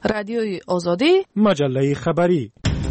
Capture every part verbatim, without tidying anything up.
رادیوی آزادی، مجله خبری.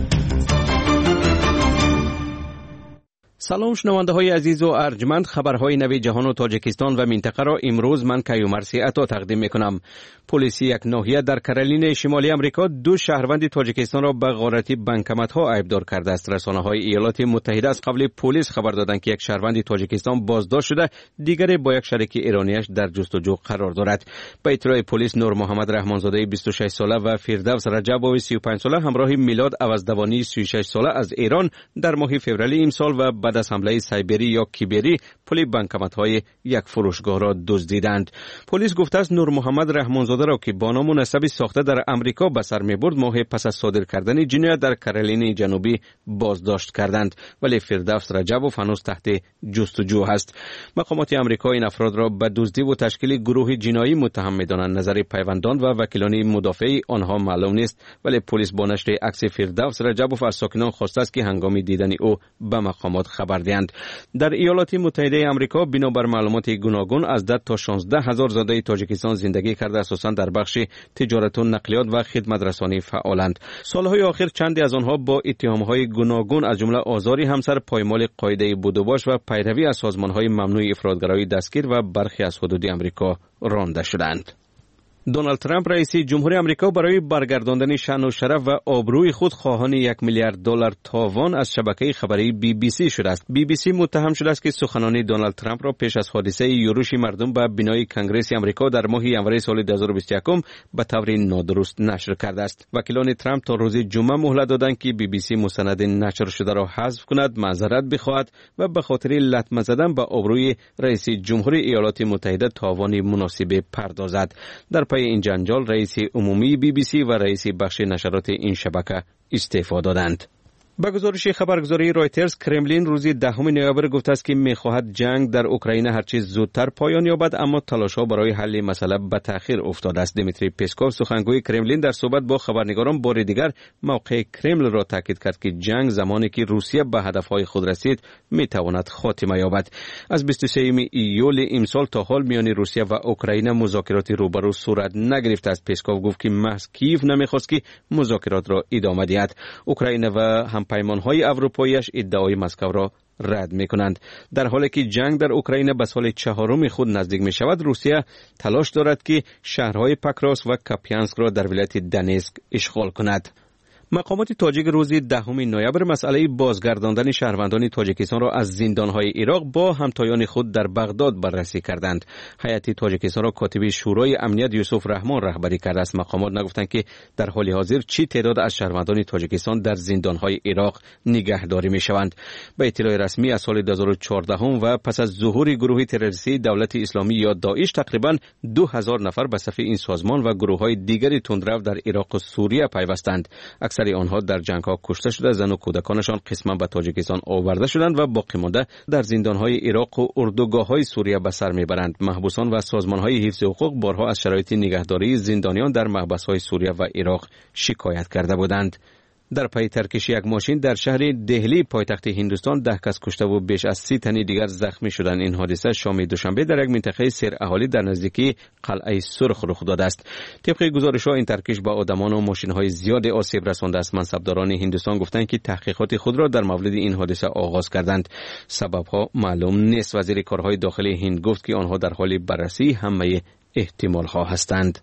سلام شنونده های عزیز و ارجمند، خبرهای نوی جهان و تاجیکستان و منطقه را امروز من کیومرث عطا تقدیم میکنم. پلیس یک ناحیه در کرولین شمالی امریکا دو شهروند تاجیکستان را به غارتی بانکمت ها عیبدار کرده است. رسانه های ایالات متحده از قبل پلیس خبر دادند که یک شهروند تاجیکستان بازداشت شده، دیگری با یک شریک ایرانیش در جستجو قرار دارد. به اطلاع پلیس، نور محمد رحمانزاده بیست و شش ساله و فردوس رجبوی سی و پنج ساله همراه میلاد عوضدوانی سی و شش ساله از ایران در ماه فوریه امسال و بعد از حمله سایبری یا کیبری پلی بانکمت‌های یک فروشگاه را دزدیدند. پلیس گفته است نور محمد رحمانزاده را که با نام و نسبی ساخته در امریکا به سر می‌برد، ماه پس از صادر کردن جنایت در کرولین جنوبی بازداشت کردند، ولی فردوس رجبوف هنوز تحت جستجو است. مقامات آمریکا این افراد را به دزدی و تشکیل گروه جنایی متهم می‌دانند. نظر پیوندان و وکیلان مدافع آنها معلوم نیست، ولی پلیس با نشر عکس فردوس رجبوف از ساکنان خواسته است که هنگام دیدن او به مقامات خبر دهند. در ایالات متحده آمریکا بنابر معلومات گوناگون از ده تا شانزده هزار زاده تاجیکستان زندگی کرده، اساساً در بخش تجارت و نقلیات و خدمت رسانی فعالند. سالهای آخر چندی از آنها با اتهامهای گوناگون از جمله آزار همسر، پایمال قاعده بود و باش و پیروی از سازمانهای ممنوع افرادگرایی دستگیر و برخی از حدود آمریکا رانده شدند. دونالد ترامپ رئیس جمهوری آمریکا برای برگرداندن شأن و شرف و آبروی خود خواهان یک میلیارد دلار تاوان از شبکه خبری بی بی سی شده است. بی بی سی متهم شده است که سخنان دونالد ترامپ را پیش از حادثه یورش مردم به بنای کنگره آمریکا در ماه ژانویه سال دو هزار و بیست و یک به طور نادرست نشر کرده است. وکیلان ترامپ تا روز جمعه مهلت دادند که بی بی سی مستند نشر شده را حذف کند، معذرت بخواهد و به خاطر لطمه زدن به آبروی رئیس جمهوری ایالات متحده تاوان مناسب پردازد. در پای این جنجال رئیس عمومی بی بی سی و رئیس بخش نشرات این شبکه استعفا دادند. با گزارش خبرگزاری رایترز، کرملین روز دهم نوامبر گفته است که می‌خواهد جنگ در اوکراین هرچه زودتر پایان یابد، اما تلاش‌ها برای حل مسئله به تأخیر افتاده است. دیمیتری پسکوف، سخنگوی کرملین، در صحبت با خبرنگاران بار دیگر موقع کرمل را تاکید کرد که جنگ زمانی که روسیه به هدف‌های خود رسید می‌تواند خاتمه یابد. از بیست و سوم ایول امسال تا حال میان روسیه و اوکراین مذاکرات روبرو صورت نگرفته است. پسکوف گفت که محض کیف نمی‌خواست که مذاکرات را ادامه دهد. اوکراین و هم پیمان‌های اروپاییش ادعای مسکو را رد می‌کنند. در حالی که جنگ در اوکراین به سال چهارم خود نزدیک می‌شود، روسیه تلاش دارد که شهرهای پکراس و کاپیانسک را در ولایت دنیسک اشغال کند. مقامات تاجیک روز دهم نوامبر مسئله بازگرداندن شهروندان تاجیکستان را از زندانهای عراق با همتایان خود در بغداد بررسی کردند. هیئت تاجیکستان را کاتب شورای امنیت یوسف رحمان رهبری کرده است. مقامات نگفتند که در حال حاضر چی تعداد از شهروندان تاجیکستان در زندانهای عراق نگهداری می‌شوند. به اطلاع رسمی از سال دو هزار و چهارده و پس از ظهور گروه تروریستی دولت اسلامی یا داعش، تقریباً دو هزار نفر به صف این سازمان و گروه‌های دیگری تندرو در عراق و سوریه پیوستند. اکثر آنها در جنگ‌ها کشته شده، زن و کودکانشان قسما به تاجیکستان آورده شدند و باقی مانده در زندان‌های عراق و اردوگاه‌های سوریه به سر می‌برند. محبوسان و سازمان‌های حفظ حقوق بارها از شرایط نگهداری زندانیان در محبس‌های سوریه و عراق شکایت کرده بودند. در پی ترکش یک ماشین در شهر دهلی پایتخت هندوستان ده کس کشته و بیش از سی تن دیگر زخمی شدند. این حادثه شام دوشنبه در یک منطقه سیر اهالی در نزدیکی قلعه سرخ رخ داده است. طبق گزارش‌ها این ترکش با آدمان و ماشین‌های زیاد آسیب رسانده است. منصبداران هندوستان گفتند که تحقیقات خود را در مورد این حادثه آغاز کردند. سبب‌ها معلوم نیست. وزیر کارهای داخلی هند گفت که آنها در حال بررسی همه احتمال‌ها هستند.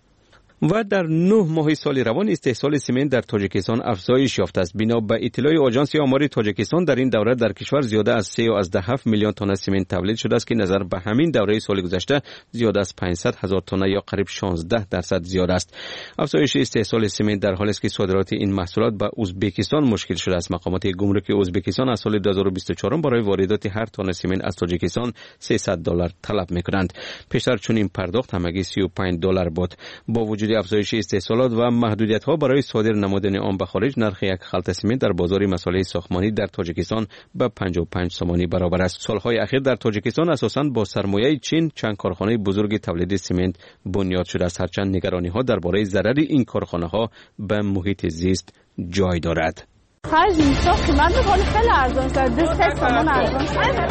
و در نه ماه سال روان استحصال سمنت در تاجیکستان افزایش یافته است. بنا به اطلاع آژانس آمار تاجیکستان، در این دوره در کشور زیاده از سه و هفت میلیون تن سمنت تولید شده است که نظر به همین دوره سال گذشته زیاده از پانصد هزار تن یا قریب شانزده درصد زیاده است. افزایش استحصال سمنت در حالی است که صادرات این محصولات به ازبکستان مشکل شده است. مقامات گمرک ازبکستان از سال دو هزار و بیست و چهار برای واردات هر تن سمنت از تاجیکستان سیصد دلار طلب می‌کنند. پیشتر چنین پرداخت همگی سی و پنج دلار بود. با وجود افزایش استحصالات و محدودیت‌ها برای صادر نمودن آن به خارج، نرخ یک خلط سمنت در بازار مساله ساختمانی در تاجیکستان به پنجاه و پنج سومانی برابر است. سالهای اخیر در تاجیکستان اساساً با سرمایه چین چند کارخانه بزرگ تولید سمنت بنیاد شده است، هرچند نگرانی‌ها درباره ضرر این کارخانه‌ها به محیط زیست جای دارد. خرج نیست، قیمت ولی خیلی ارزان است. دست سامان ارزان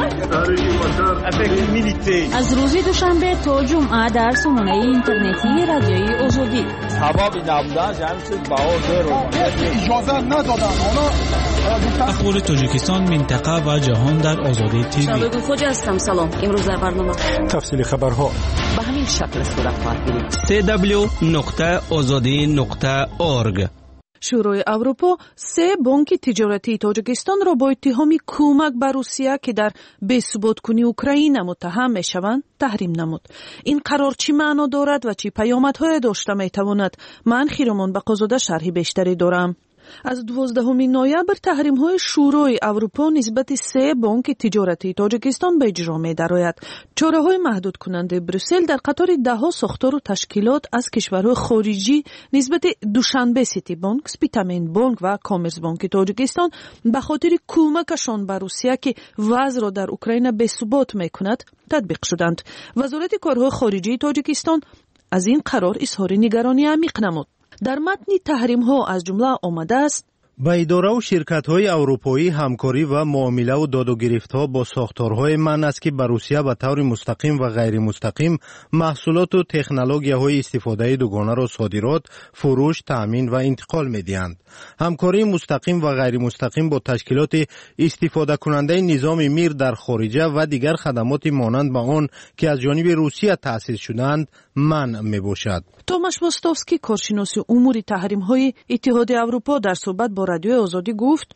است. از روز دوشنبه تا جمعه در سامانه اینترنتی رادیوی آزادی. سبب نبودن همین چیز بهادر رو اجازه ندادن. اخبار تاجیکستان، منطقه و جهان در آزادی تیوی. شبگون خوجا هستم. سلام. امروز در برنامه تفصیل خبرها به همین شکل صورت خواهد گرفت. سی دبلیو نقطه آزادی نقطه اورگ. شورای اروپا سه بانک تجارتی تاجیکستان را با اتهام کمک به روسیه که در بی‌ثبات کنی اوکراین متهم میشوند تحریم نمود. این قرار چی معنا دارد و چی پیامدهای داشته میتواند؟ من خیرمان بقازاده شرحی بیشتری دارم. از دوازدهم نوامبر تحریم‌های شورای اروپا نسبت سه بانک تجارتی تاجیکستان به اجرا می‌دراید. چاره‌های محدود کننده بروسل در قطار ده‌ها ساختار و تشکیلات از کشورهای خارجی نسبت دوشنبه سیتی بانک، سپیتامین بانک و کامرس بانک تاجیکستان به خاطر کمکشان به روسیه که وضع را در اوکراین بی‌ثبات می‌کند تطبیق شدند. وزارت کارهای خارجی تاجیکستان از این قرار اظهار نگرانی عمیق نمود. در متن تحریم ها از جمله آمده است: با اداره و شرکت های اروپایی همکاری و معامله و داد و گرفت ها با ساختارهای من است که به روسیه به طور مستقیم و غیر مستقیم محصولات و تکنولوژی های استفاده دوگانه را صادرات، فروش، تامین و انتقال می دهند. همکاری مستقیم و غیر مستقیم با تشکیلات استفاده کننده نظام میر در خارجه و دیگر خدمات مانند به آن که از جانب روسیه تأسیس شدند منع می باشد. توماش واستوفسکی، کارشناس امور تحریم های اتحادیه اروپا، در صحبت با رادیو آزادی گفت: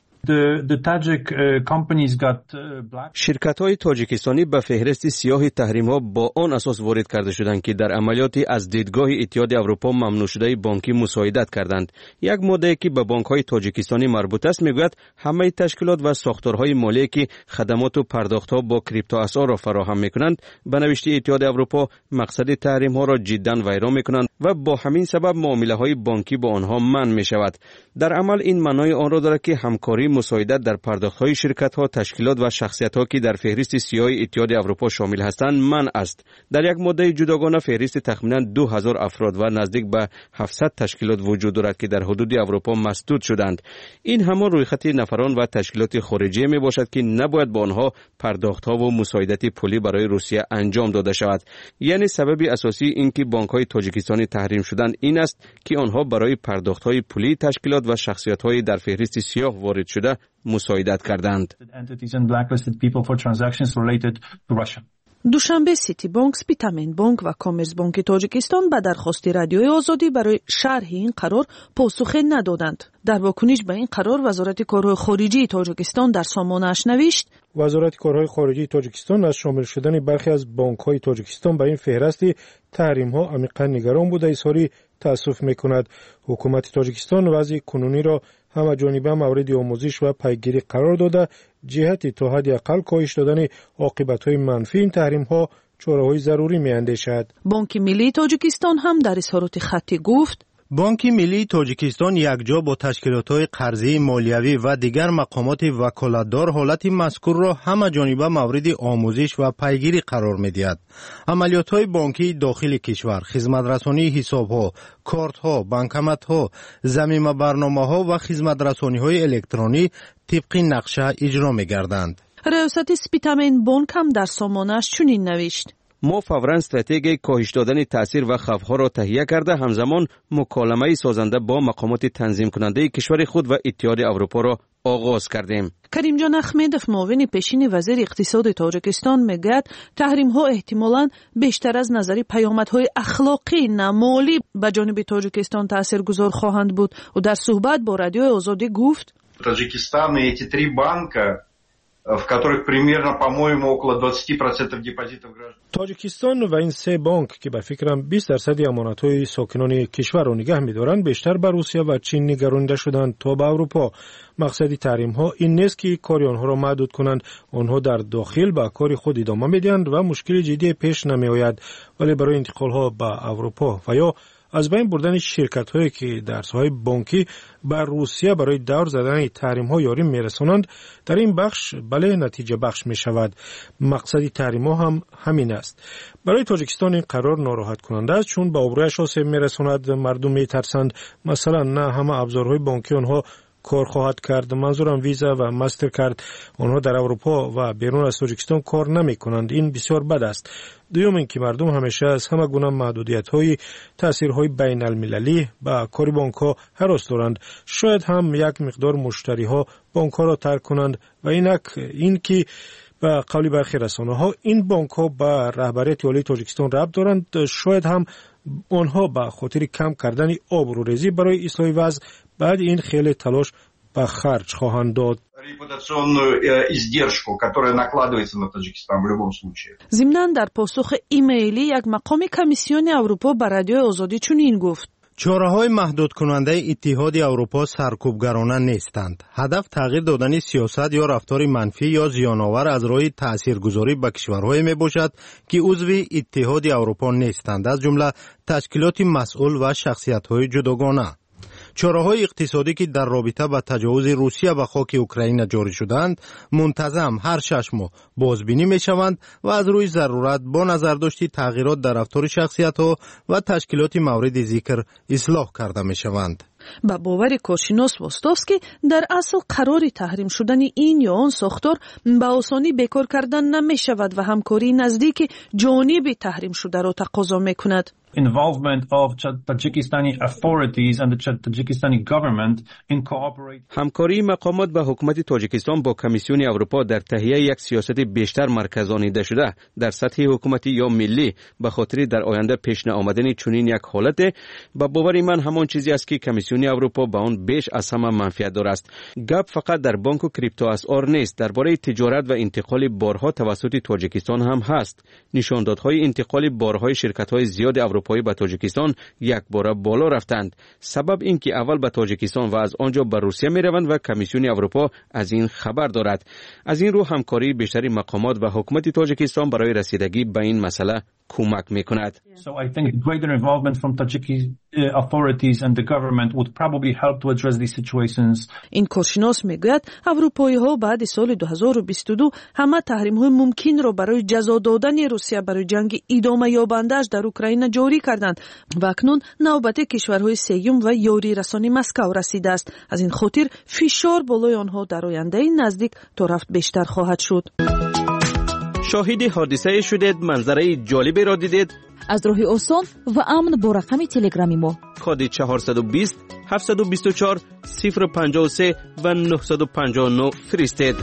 شرکت های تاجیکستانی به فهرست سیاه تحریم ها با آن اساس وارد کرده شدند که در عملیاتی از دیدگاه اتحادیه اروپا ممنوع شده بانکی مساعدت کردند. یک ماده که به بانک های تاجیکستانی مربوط است میگوید همه تشکیلات و ساختارهای مالی که خدمات و پرداخت ها با کریپتو اسعار را فراهم میکنند به نوشته اتحادیه اروپا مقصد تحریم ها را جدا ویران میکنند و با همین سبب معامله های بانکی با آنها منع می شود. در عمل این معنای آن را دارد که همکاری مساعدت در پرداخت‌های شرکت‌ها، تشکیلات و شخصیت‌ها که در فهرست سیاه اتحادیه اروپا شامل هستند منع است. در یک ماده جداگانه فهرست تخمیناً دو هزار افراد و نزدیک به هفتصد تشکیلات وجود دارد که در حدود اروپا مسدود شدند. این همان رویخط نفران و تشکیلات خارجی می باشد که نباید با آنها پرداخت‌ها و مساعدت پولی برای روسیه انجام داده شود. یعنی سبب اساسی این که بانک‌های تاجیکستانی تحریم شدند این است که آنها برای پرداخت‌های پولی تشکیلات و شخصیت‌های در فهرست سیاه وارد شده مساعدت کردند. دوشنبه سیتی بانک، سپیتامین بانک و کامرس بانک تاجیکستان به درخواست رادیوی آزادی برای شرح این قرار پاسخ ندادند. در واکنش به این قرار وزارت کارهای خارجی تاجیکستان در سامانه‌اش نوشت: وزارت کارهای خارجی تاجیکستان از شامل شدن برخی از بانک‌های تاجیکستان به این فهرست تحریم‌ها عمیقاً نگران بود و اظهار تأسف می‌کند. حکومت تاجیکستان وضع کنونی را همه‌جانبه مورد آموزش و پیگیری قرار داده جهت تا حد اقل کاهش دادن عاقبت‌های منفی این تحریم‌ها چاره‌های ضروری می‌اندیشد. بانک ملی تاجیکستان هم در اظهارات خطی گفت: بانک ملی تاجیکستان یکجا با تشکیلات‌های قرضی مالیوی و دیگر مقامات وکالتدار حالت مذکور را همه جانبه مورد آموزش و پیگیری قرار می‌دهد. عملیات‌های بانکی داخل کشور، خدمت‌رسانی حساب‌ها، کارت‌ها، بانکمت‌ها، ضمیمه برنامه‌ها و خدمت‌رسانی‌های الکترونی طبق نقشه اجرا می‌گردند. ریاست سپیتامین بانک هم در سامانه‌اش چنین نوشت: ما فوراً استراتژی کاهش دادن تاثیر و خوف‌ها را تهیه کرده همزمان مکالمه سازنده با مقامات تنظیم کننده کشور خود و اتحادیه اروپا را آغاز کردیم. کریم جان احمدوف، معاون پیشین وزیر اقتصاد تاجیکستان، میگوید تحریم ها احتمالاً بیشتر از نظر پیامدهای اخلاقی نه مالی به جانب تاجیکستان تاثیرگذار خواهند بود و در صحبت با رادیو آزادی گفت: Таджикистан и эти три банка, в которых примерно, по-моему, около двадцать процентов депозитов граждан. تاجیکستان و این سه بانک که به فکرم بیست درصد امانت‌های ساکنان کشور را نگه می‌دارند بیشتر به روسیه و چین نگرانیده شدند تا به اروپا. مقصد تحریم‌ها این نیست که کاری آنها را محدود کنند، آنها در داخل به کار خود ادامه می‌دهند و مشکل جدی پیش نمی‌آید، ولی برای انتقال‌ها به اروپا و یا از بین بردن شرکت‌هایی که در ساحه بانکی بر روسیه برای دور زدن تحریم‌ها یاری می‌رسانند در این بخش بله نتیجه بخش می‌شود. مقصد تحریم‌ها هم همین است. برای تاجیکستان این قرار ناراحت کننده است چون به آبرویش آسیب می‌رساند. مردم می‌ترسند مثلا نه همه ابزارهای بانکی آنها کار خواهد کرد. منظورم ویزا و مستر کارت آنها در اروپا و بیرون از تاجیکستان کار نمی کنند. این بسیار بد است. دوم اینکه مردم همیشه از همه گونه محدودیت های تاثیرهای بین المللی با کار بانک ها هراس دارند. شاید هم یک مقدار مشتری ها بانک ها را ترک کنند و اینک اینکه با قولی برخی رسانه ها این بانک ها با رهبریت والی تاجیکستان ربط دارند. شاید هم آنها با خاطر کم کردن آبروریزی برای اصلاح وضع بعد این خیلی تلاش به خرج خواهند داد. Репутационную издержку, которая накладывается на Таджикистан в любом случае. ضمناً در پاسخ ایمیلی یک مقام کمیسیون اروپا به رادیو آزادی چنین گفت: چاره‌های محدود کننده اتحاد اروپا سرکوبگرانه نیستند. هدف تغییر دادن سیاست یا رفتار منفی یا زیان‌آور از روی تاثیرگذاری به کشورهای میباشد که عضو اتحاد اروپا نیستند، از جمله تشکیلات مسئول و شخصیت‌های جداگانه. چاره‌های اقتصادی که در رابطه با تجاوز روسیه به خاک اوکراین جاری شدند منتظم هر شش ماه بازبینی می‌شوند و از روی ضرورت با نظرداشت تغییرات در رفتار شخصیت‌ها و تشکیلات مورد ذکر اصلاح کرده می‌شوند. با باور کارشناس واستوفسکی در اصل قرار تحریم شدن این یا آن ساختار به آسانی بیکار کردن نمی شود و همکاری نزدیک جانب تحریم شده را تقاضا می کند. Involvement of Tajikistani authorities and the Tajikistani government in cooperate. همکاری مقامات با حکومت تاجیکستان با کمیسیون اروپا در تهیه یک سیاست بیشتر مرکزانیده شده در سطح حکومتی یا ملی به خاطر در آینده پیش آمدن چنین یک حالت با باور من همان چیزی است که کمیسیون اروپا با آن بیش از همه منفعت دارد است. گپ فقط در بانک و کریپتو اسعار نیست، درباره تجارت و انتقال بارها توسط تاجیکستان هم هست. نشاندادهای انتقال بارهای شرکت‌های زیاد اروپایی به تاجیکستان یک بار بالا رفتند. سبب این که اول به تاجیکستان و از آنجا به روسیه می روند و کمیسیون اروپا از این خبر دارد. از این رو همکاری بیشتری مقامات و حکومت تاجیکستان برای رسیدگی به این مسئله کمک میکند. So I think greater involvement from Tajiki authorities and the government would probably help to address these situations. این کارشناس میگوید اروپایی ها بعد سال دو هزار و بیست و دو همه تحریم های ممکن را برای جزا دادن روسیه برای جنگ ادامه یابنده‌اش در اوکراین جاری کردند و اکنون نوبت کشورهای سوم و یاری رسانی مسکو رسیده است. از این خاطر فشار بالای آنها در آینده نزدیک تا رفت بیشتر خواهد شد. شاهد حادثه شدید، منظره جالبی را دیدید؟ از راه آسان و امن با رقم تلگرامی ما کد چهارصد و بیست هفتصد و بیست و چهار صفر پنجاه و سه و نهصد و پنجاه و نه فرستید.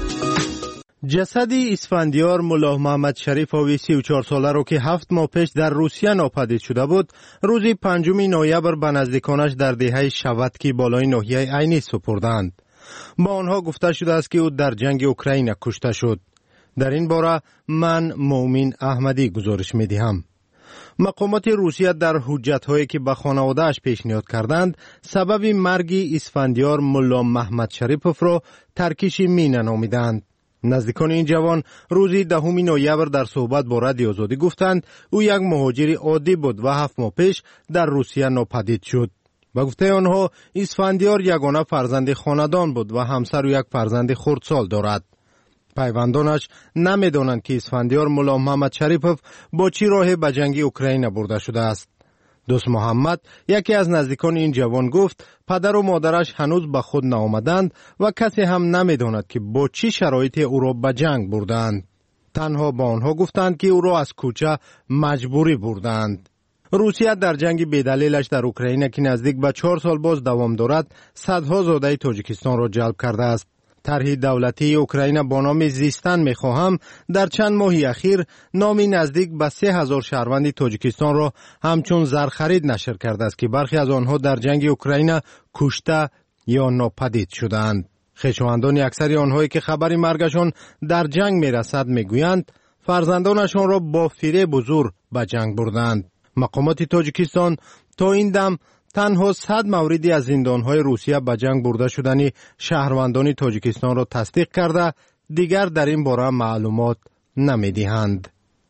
جسد اسفندیار ملا محمد شریف آوی سی و چهار ساله را که هفت ماه پیش در روسیه ناپدید شده بود روز پنجم نوامبر به نزدیکانش در دهه شوتکی بالای ناحیه عینی سپردند. با آنها گفته شده است که او در جنگ اوکراین کشته شد. در این باره من مومن احمدی گزارش می دهم. مقامات روسیه در حجت‌هایی که به خانواده‌اش پیشنهاد کردند سبب مرگ اسفندیار ملا محمد شریفوف را ترکیش مینه نامیدند. نزدیکان این جوان روزی دهم نوامبر در صحبت با رادیو آزادی گفتند او یک مهاجر عادی بود و هفت ماه پیش در روسیه ناپدید شد. با گفته آنها اسفندیار یگانه فرزند خاندان بود و همسر و یک فرزند خردسال دارد. پیوندانش نمیدانند که اسفندیار ملا محمد شریفوف با چی راه به جنگ اوکراین برده شده است. دوست محمد یکی از نزدیکان این جوان گفت پدر و مادرش هنوز به خود نآمدند و کسی هم نمیداند که با چی شرایط او را به جنگ بردند. تنها با آنها گفتند که او را از کوچه مجبوری بردند. روسیه در جنگ بی‌دلیلش در اوکراین که نزدیک به چهار سال باز دوام دارد صدها زاده تاجیکستان را جلب کرده است. طرح دولتی اوکراین با نام زیستن میخواهم در چند ماه اخیر نامی نزدیک به سه هزار شهروند تاجیکستان را همچون زرخرید نشر کرده است که برخی از آنها در جنگ اوکراین کشته یا ناپدید شدند. خویشاوندان اکثر آنهایی که خبر مرگشان در جنگ میرسد میگویند فرزندانشان را با فریب و زور به جنگ بردند. مقامات تاجیکستان تا این دم تنها صد موردی از زندانهای روسیه به جنگ برده شدن شهروندان تاجیکستان را تصدیق کرده دیگر در این باره معلومات نمیدهند.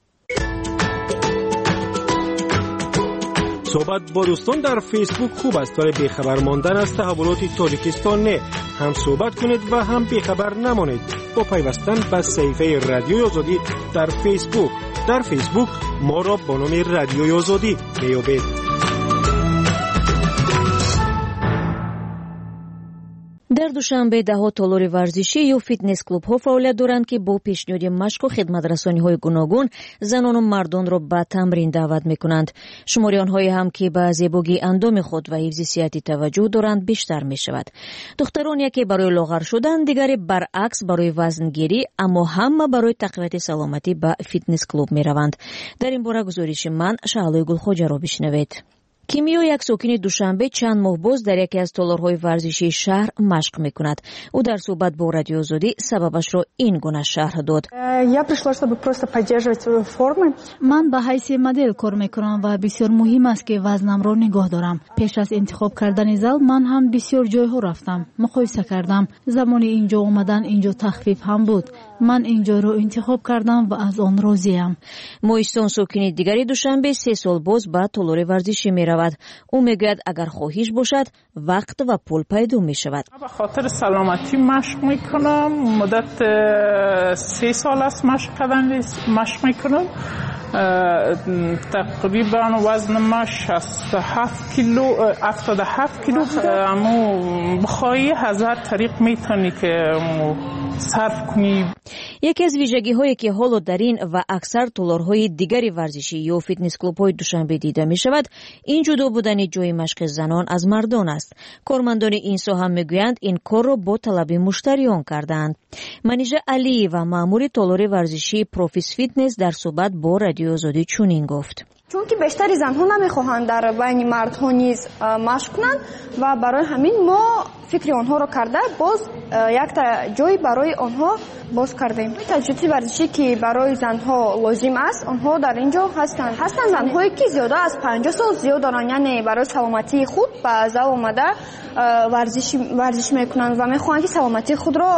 صحبت با دوستان در فیسبوک خوب است ولی بیخبر ماندن از تحولات تاجیکستان نه. هم صحبت کنید و هم بیخبر نمانید با پیوستن به صفحه رادیوی آزادی در فیسبوک. در فیسبوک ما را با نام رادیوی آزادی میابید. дар душанбе даҳо толори варзишӣ ё фитнес клубҳо фаъолият доранд ки бо пешниҳоди машқу хидматрасониҳои гуногун занону мардонро ба тамрин даъват мекунанд. шумори онҳое ҳам ки ба зебогии андоми худ ва ҳифзи сиҳати таваҷҷӯҳ доранд бештар мешавад. духтарон яке барои лоғар шудан, дигаре баръакс барои вазнгирӣ, аммо ҳама барои тақвияти саломатӣ ба фитнес клуб мераванд. дар ин бора гузориши ман Шаҳлои Гулхоҷаро бишнавед. Кимиё як сокини Душанбе чанд моҳ боз дар яке аз толорҳои варзишии шаҳр машқ мекунад. ӯ дар суҳбат бо Радиои Озодӣ сабабашро ин гуна шарҳ дод. ман ба ҳайси модел кор мекунам ва бисёр муҳим аст ки вазнамро нигоҳ дорам. пеш аз интихоб кардани зал ман ҳам бисёр ҷойҳо рафтам, муқоиса кардам. замони инҷо омадан инҷо тахфиф ҳам буд. ман ин ҷойро интихоб кардам ва аз он розиям. Моҳистон сокини дигари Душанбе се сол боз ба толори варзишӣ меравад. ӯ мегӯяд агар хоҳиш бошад вақт ва пул пайдо мешавад. به خاطر سلامتی مشق میکنم. مدت سه سال است مشق کردن مشق میکنم. تقریبا وزنم شصت و هفت کیلو هفتاد و هفت کیلو. اما بخواهی از هر طریق میتونی که صرف کنی. یکی از ویژگی‌هایی که حالا در این و اکثر تالارهای دیگری ورزشی یا فیتنس کلوب‌های دوشنبه دیده می‌شود، این جدا بودن جای مشق زنان از مردان است. کارمندان این ساحه می‌گویند این کار را با طلب مشتریان کردند. منیژه علی و مأمور تالار ورزشی پروفیس فیتنس در صحبت با رادیو آزادی چنین گفت: چون که بیشتری زنها نمیخواهند در بین مردها نیز مشق کنند و برای همین ما فکر آنها رو کرده باز یک تا جای برای آنها باز کردیم. تجهیزات ورزشی که برای زنها لازم است آنها در اینجا هستند. هستند زنهایی که زیاده از پنجاه سال زیاد دارند، یعنی برای سلامتی خود به زل اومده ورزش ورزش میکنند و میخواهند که سلامتی خود را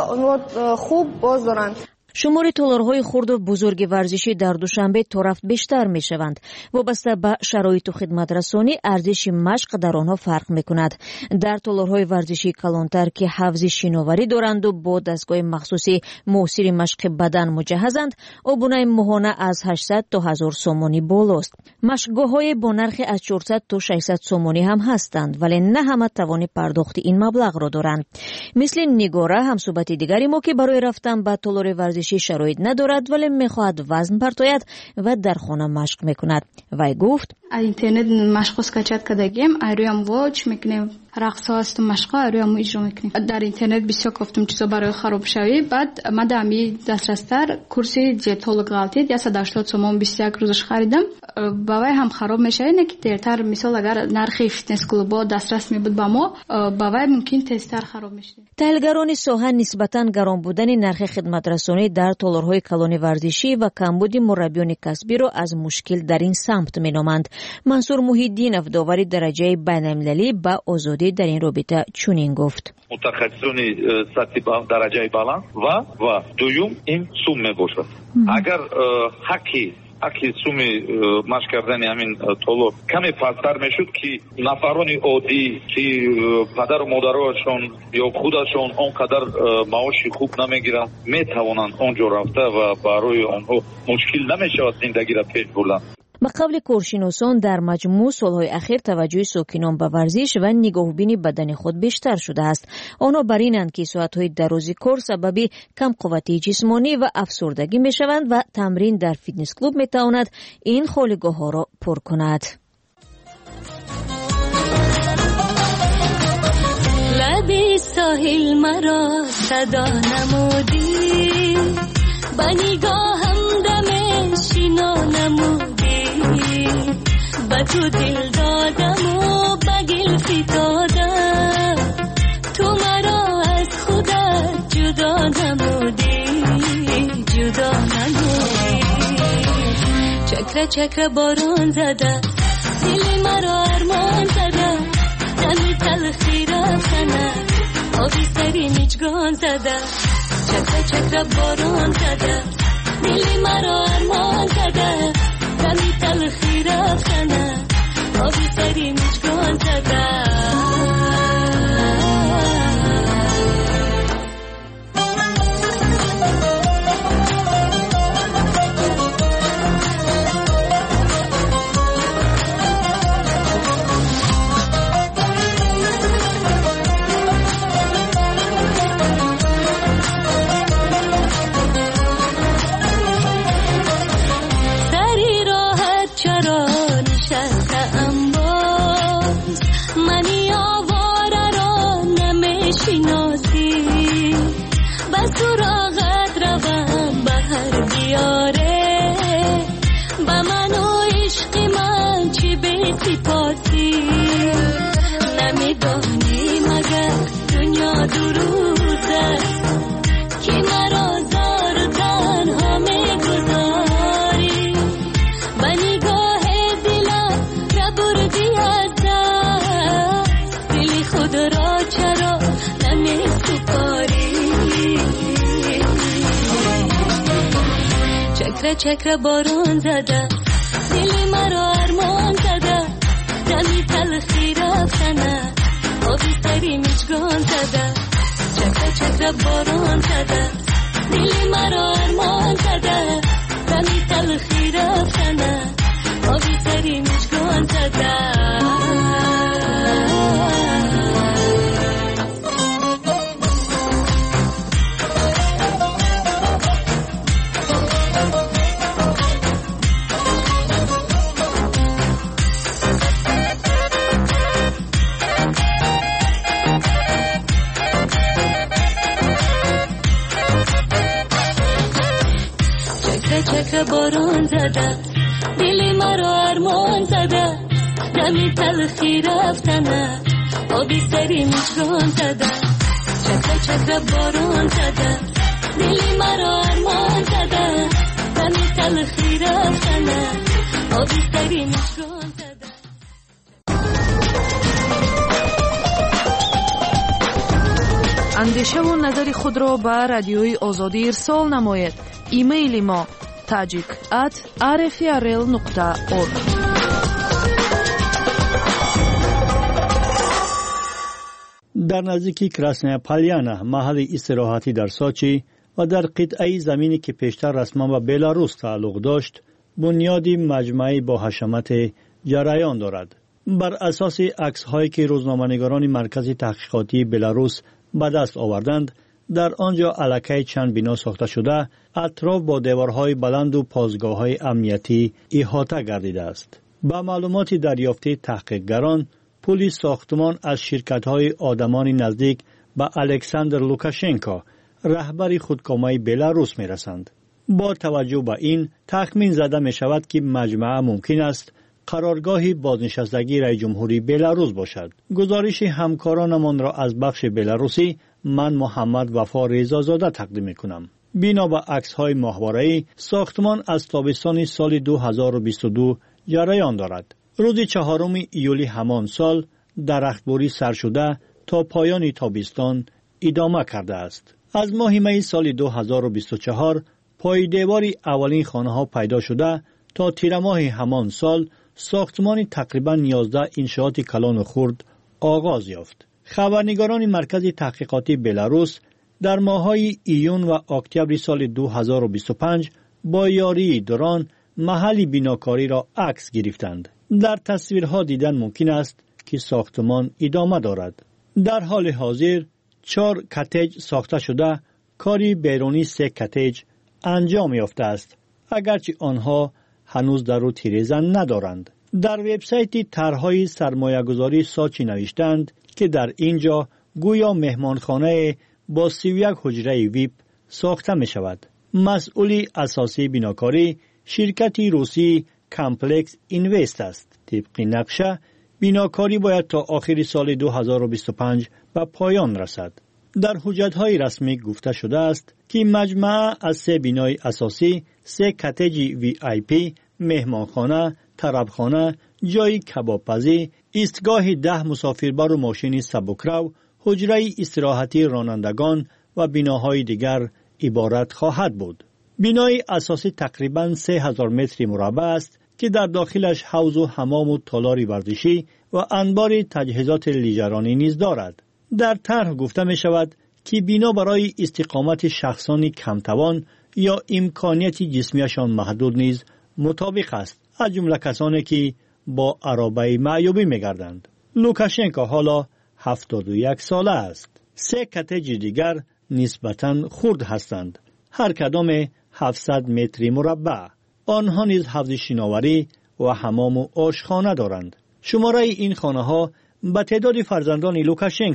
خوب باز دارند. шумори толорҳои хурду бузурги варзишӣ дар Душанбе то рафт бештар мешаванд. вобаста ба шароиту хидматрасонӣ арзиши машқ дар онҳо фарқ мекунад. дар толорҳои варзишии калонтар ки ҳафзи шиноварӣ доранду бо дастгоҳи махсуси муосири машқи бадан муҷаҳҳазанд, обунаи моҳона аз ҳаштсад то ҳазор сомонӣ болост. машқгоҳҳое бо нархи аз чорсад то шашсад сомонӣ ҳам ҳастанд, вале на ҳама тавони пардохти ин маблағро доранд. мисли Нигора, ҳамсӯҳбати дигари мо, ки барои рафтан ба толори варзишӣ шароит надорад, вале мехоҳад вазн партояд ва дар хона машқ мекунад. вай гуфт: аз интернет машқо скачат кардагем, айроям воч мекунем, рақсо асту машқо айроям иҷро мекунем. дар интернет бисёр кофтум чизо барои харобшавӣ. баъд ман дар ами дастрастар курси диетолог ғалтид яд ҳаштод сомон бисту як рӯзаш харидам. ба вай ҳам хароб мешавад, не ки дертар. мисол агар нархи фитнес клубо дастрас мебуд ба мо, ба вай мумкин тезтар хароб мешавад. таҳлилгарони соҳа нисбатан гарон будани нархи хидматрасонӣ дар толорҳои калони варзишӣ ва камбуди мураббиёни касбиро аз мушкил дар ин самт меноманд. мансур муҳиддинов, давари дараҷаи байналмилалӣ ба Озодӣ дар ин робита чунин гуфт: мутахассисони сатҳи дараҷаи баланд ва ва дуюм ин сум мебошад. агар ҳаққи ҳаққи суми машқ кардани ҳамин толор каме пасттар мешуд, ки нафарони оддӣ ки падару модарашон ё худашон он қадар маоши хуб намегиранд, метавонанд он ҷо рафта ва барои онҳо мушкил намешавад зиндагиро пеш бурдан. ба қавли коршиносон, дар маҷмӯъ солҳои ахир таваҷҷӯҳи сокинон ба варзиш ва нигоҳубини бадани худ бештар шудааст. онҳо бар инанд ки соатҳои дарози кор сабаби камқувватии ҷисмонӣ ва афсурдагӣ мешаванд ва тамрин дар фитнес клуб метавонад ин холигоҳҳоро пур кунад. лаби соҳил маро садо намудӣ, ба нигоҳам даме шино намудӣ. با تو دل دادم و با گل فتادم، تو مرا از خودت جدا نمودی، جدا نمودی. چکره چکره باران زده، دل مرا ارمان زده، دمی تلخی رفتنه، آبی سری نیچگان زده. چکره چکره باران زده، دل مرا ارمان زده، دمی تلخی رفتنه، آبی سری نیچگان زده. بشناسی به سراغت روم به هر دیاره به من و عشق من چی به سپاسی نمیدانی مگر دنیا دروز است که مرا زار و تنها میگذاری به نگاه دلم را بردی از دست دل خود را چرا نمیسپاری چکر چکر بارون زده دل مرا ارمان زده دمی تلخی رفتنه آبی سری مشگان زده چکر چکر بارون زده دل مرا ارمان زده دمی تلخی رفتنه آبی سری مشگان زده چکر بارون زده دل مرا ارمان زده دمی تلخی رفتنه آبی سری مشگان زده چکر چکر بارون زده دل مرا ارمان زده دمی تلخی رفتنه آبی سری مشگان زده. اندیشه و نظر خود را به رادیوی آزادی ارسال نماید. ایمیل ما tajik at r f r l nokta org. در نزدیکی کراسنیا پالیانا محل استراحتی در ساچی و در قطعه زمینی که پیشتر رسما به بلاروس تعلق داشت بنیادی مجمعی با حشمت جریان دارد. بر اساس عکس‌هایی که روزنامه‌نگاران مرکز تحقیقاتی بلاروس به دست آوردند در آنجا علاقه چند بنا ساخته شده اطراف با دیوارهای بلند و پاسگاه‌های امنیتی احاطه گردیده است. با معلومات دریافتی تحقیقگران پلیس ساختمان از شرکت‌های آدمان نزدیک به الکساندر لوکاشنکو رهبر خودکامه بلاروس می‌رسند. با توجه به این تخمین زده می‌شود که مجمع ممکن است قرارگاه بازنشستگی رئیس جمهوری بلاروس باشد. گزارش همکارانمان را از بخش بلاروسی من محمد وفا رضازاده تقدیم می‌کنم. بنا به عکس‌های ماهواره‌ای ساختمان از تابستان سال دو هزار و بیست و دو جریان دارد. روز چهارم ایولی همان سال درختبری سر شده تا پایان تابستان ادامه کرده است. از ماه می سال دو هزار و بیست و چهار پای دیواری اولین خانه‌ها پیدا شده تا تیر ماه همان سال ساختمان تقریباً یازده انشاءات کلان و خرد آغاز یافت. خبرنگاران مرکز تحقیقاتی بلاروس در ماه‌های ایون و اکتبر سال دو هزار و بیست و پنج با یاری درون محل بیناکاری را عکس گرفتند. در تصویرها دیدن ممکن است که ساختمان ادامه دارد. در حال حاضر چهار کاتج ساخته شده، کاری بیرونی سه کاتج انجام یافته است، اگرچه آنها هنوز در رو تیره‌زن ندارند. در وبسایت طرح‌های سرمایه‌گذاری ساچی نوشتند که در اینجا گویا مهمانخانه با سی و یک حجره ویپ ساخته می شود. مسئولی اساسی بیناکاری شرکتی روسی کامپلکس اینوست است. طبق نقشه بیناکاری باید تا آخر سال دو هزار و بیست و پنج به پایان رسد. در حجت‌های رسمی گفته شده است که مجموعه از سه بینای اساسی، سه کاتج وی آی پی، مهمانخانه، طربخانه، جای کبابپزی، ایستگاه ده مسافربر و ماشین سبکرو، حجره استراحتی رانندگان و بیناهای دیگر عبارت خواهد بود. بینای اساسی تقریباً سه هزار متر مربع است که در داخلش حوض و حمام و تالار ورزشی و انبار تجهیزات لیژرانی نیز دارد. در طرح گفته می شود که بنا برای استقامت شخصان کمتوان یا امکانیت جسمیشان محدود نیز مطابق است، از جمله کسانی که با عرابه معیوبی می گردند. لوکاشنکو حالا هفتاد و یک ساله است. سه کاتج دیگر نسبتاً خرد هستند، هر کدام هفتصد متر مربع. آنها نیز حوض شناوری و حمام و آشخانه دارند. شماره این خانه ها به تعداد فرزندان لوکاشنکو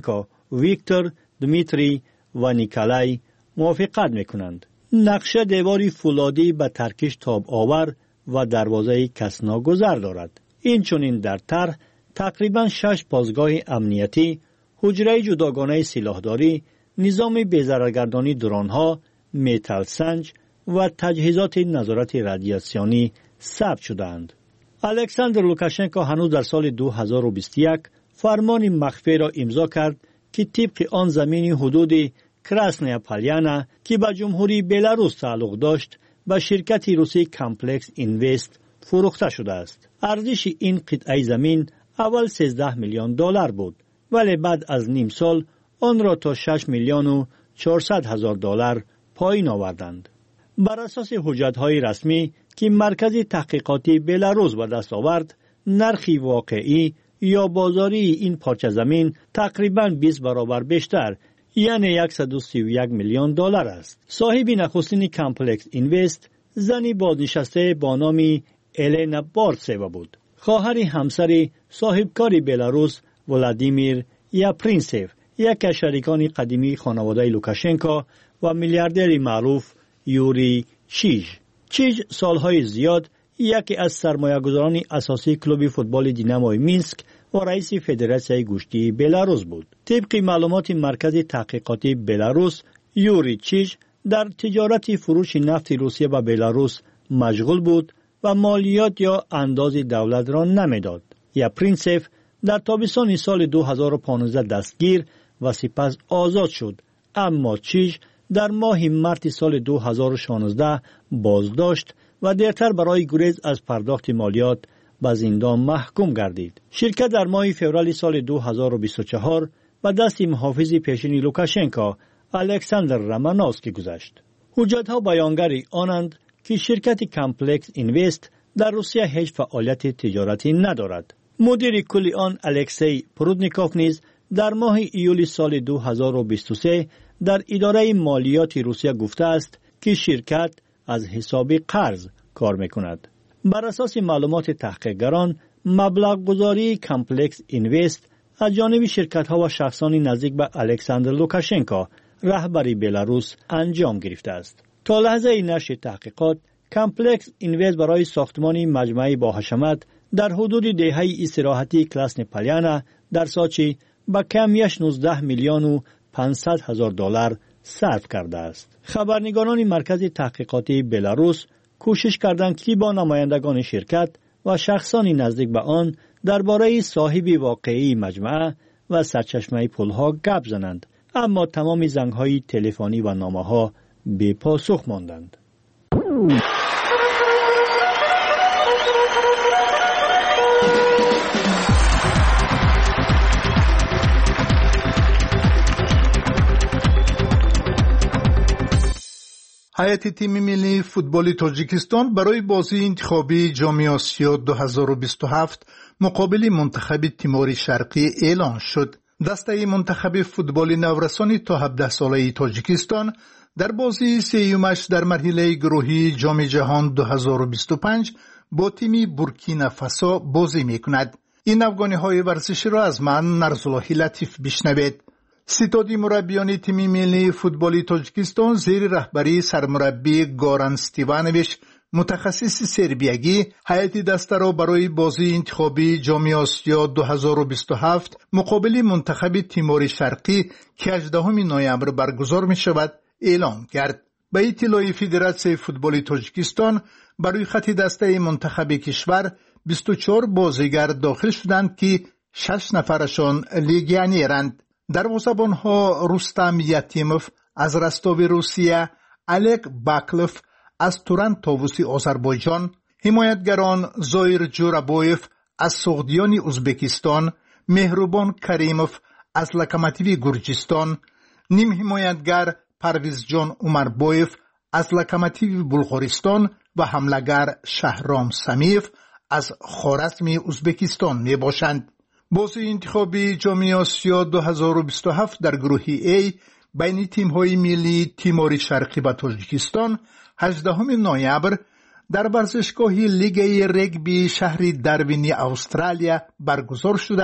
ویکتور، دمیتری و نیکلای موافقت میکنند. نقشه دیواری فولادی به ترکش تاب آور و دروازه کس ناگذر دارد. این چنین در طرح تقریبا شش پاسگاه امنیتی، حجره جداگانه سلاحداری، نظام بی‌ضررگردانی درون‌ها، متل سنج و تجهیزات نظارت رادیاسیونی ثبت شدند. الکساندر لوکاشنکو هنوز در سال دو هزار و بیست و یک فرمان مخفی را امضا کرد که طبق آن زمین حدود کراسنیا پالیانا که به جمهوری بلاروس تعلق داشت به شرکت روسی کامپلکس اینوست فروخته شده است. ارزش این قطعه زمین اول سیزده میلیون دلار بود ولی بعد از نیم سال آن را تا شش میلیون و چهارصد هزار دلار پایین آوردند. بر اساس حجت‌های رسمی که مرکز تحقیقاتی بلاروس به دست آورد، نرخ واقعی یا بازاری این پارچه زمین تقریباً بیست برابر بیشتر، یعنی صد و سی و یک میلیون دلار است. صاحب نخستین کامپلکس اینوست زنی بازنشسته با نام الینا بارتسوا بود. خواهر همسر صاحبکار بلاروس ولادیمیر یاپرینسف، یک از شریکان قدیمی خانواده لوکاشنکو و میلیاردر معروف یوری چیژ. چیژ سالهای زیاد یکی از سرمایه‌گذاران اساسی کلوب فوتبال دیناموی مینسک و رئیس فدراسیون گوشتی بلاروس بود. طبق معلومات مرکز تحقیقاتی بلاروس، یوری چیژ در تجارت فروش نفت روسیه به بلاروس مشغول بود و مالیات یا انداز دولت را نمیداد. یا پرینسف در تابستان سال دو هزار و پانزده دستگیر و سپس آزاد شد، اما چیژ در ماه مارت سال دو هزار و شانزده بازداشت و دیرتر برای گریز از پرداخت مالیات به زندان محکوم گردید. شرکت در ماه فوریه سال دو هزار و بیست و چهار به دست محافظ پیشین لوکاشنکو الکساندر رامانوفسکی گذشت. حجت‌ها بیانگر آنند که شرکت کامپلکس اینوست در روسیه هیچ فعالیت تجارتی ندارد. مدیر کل آن الکسی پرودنیکوف نیز در ماه ایول سال دو هزار و بیست و سه در اداره مالیات روسیه گفته است که شرکت از حساب قرض کار میکند. بر اساس معلومات تحقیقگران، مبلغ گذاری کامپلکس اینوست از جانب شرکت‌ها و شخصان نزدیک به الکساندر لوکاشنکو رهبری بلاروس انجام گرفته است. تا لحظه نشر تحقیقات، کامپلکس اینوست برای ساختمان مجمعی با حشمت در حدود دهه استراحتی کراسنیا پالیانا در ساچی با کمیش نوزده میلیون و پانصد هزار دلار صرف کرده است. خبرنگاران مرکز تحقیقاتی بلاروس کوشش کردند که با نمایندگان شرکت و شخصان نزدیک به آن درباره صاحب واقعی مجمع و سرچشمه پولها گپ زنند، اما تمام زنگ‌های تلفنی و نامه‌ها بی پاسخ ماندند. هیئت تیم ملی فوتبال تاجیکستان برای بازی انتخابی جام آسیا دو هزار و بیست و هفت مقابل منتخب تیمور شرقی اعلان شد. دسته منتخب فوتبال نورسان تا هفده ساله تاجیکستان در بازی سیومش در مرحله گروهی جام جهان دو هزار و بیست و پنج با تیم بورکینافاسو بازی میکند. این افغانی‌های ورزشی را از من نرزاللهی لطیف بشنوید. ستاد مربیان تیم ملی فوتبال تاجیکستان زیر رهبری سرمربی گاران استیوانویچ متخصص سربیایی هیئت دسته را برای بازی انتخابی جام آسیا دو هزار و بیست و هفت مقابل منتخب تیمور شرقی که هجدهم نوامبر برگزار می شود اعلام کرد. به اطلاع فدراسیون فوتبال تاجیکستان برای خط دسته منتخب کشور بیست و چهار بازیگر داخل شدند که شش نفرشان لیگیونرند. دروازه‌بان‌ها رستم یتیموف از رستاو روسیه، الک باکلوف از توران طاووسی آذربایجان، حمایتگران زایر جورابویف از سغدیان ازبکستان، مهربان کریموف از لوکوموتیو گرجستان، نیم حمایتگر پرویزجان عمربویف از لوکوموتیو بلغارستان و حمله‌گر شهرام سمیف از خوارزم ازبکستان می باشند. بازی انتخابی جام آسیا دو هزار و بیست و هفت در گروه A بین تیم‌های ملی تیمور شرقی و تاجیکستان هجدهم نوامبر در ورزشگاه لیگ رگبی شهر داروین استرالیا برگزار شده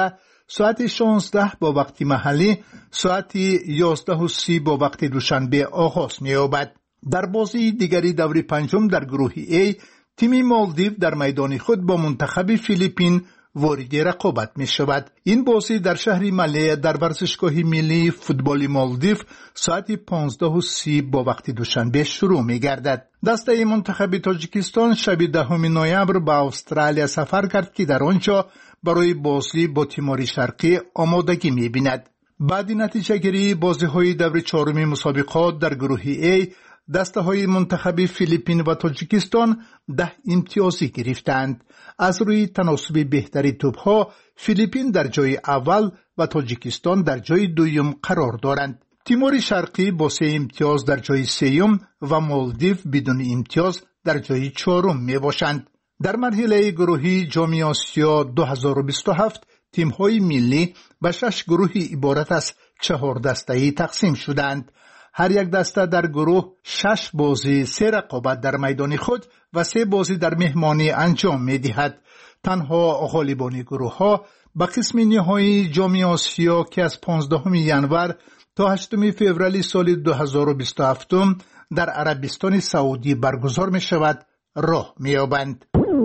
ساعت شانزده با وقت محلی ساعت یازده و سی با وقت دوشنبه آغاز می‌یابد. در بازی دیگری دور پنجم در گروه A تیم مالدیو در میدان خود با منتخب فیلیپین وارد رقابت می شود. این بازی در شهر مله در ورزشگاه ملی فوتبال مالدیو ساعت پانزده و سی با وقت دوشنبه شروع می گردد. دسته منتخب تاجیکستان شب دهم نوامبر به استرالیا سفر کرد که در آنجا برای بازی با تیمور شرقی آمادگی می بیند. بعد نتیجه گیری بازی های دور چهارم مسابقات در گروه A دسته های منتخب فیلیپین و تاجیکستان ده امتیازی گرفتند. از روی تناسب بهتری توپ ها فیلیپین در جای اول و تاجیکستان در جای دوم قرار دارند. تیمور شرقی با سه امتیاز در جای سوم و مالدیو بدون امتیاز در جای چهارم می باشند. در مرحله گروهی جام آسیا دو هزار و بیست و هفت تیم های ملی به شش گروهی عبارت از چهار دسته‌ای تقسیم شدند. هر یک دسته در گروه شش بازی سه رقابت در میدان خود و سه بازی در مهمانی انجام می دهد. تنها غالبان گروه ها به قسم نهایی جام آسیا که از پانزدهم ژانویه تا هشتم فوریه سال دو هزار و بیست و هفت در عربستان سعودی برگزار می شود راه می یابند.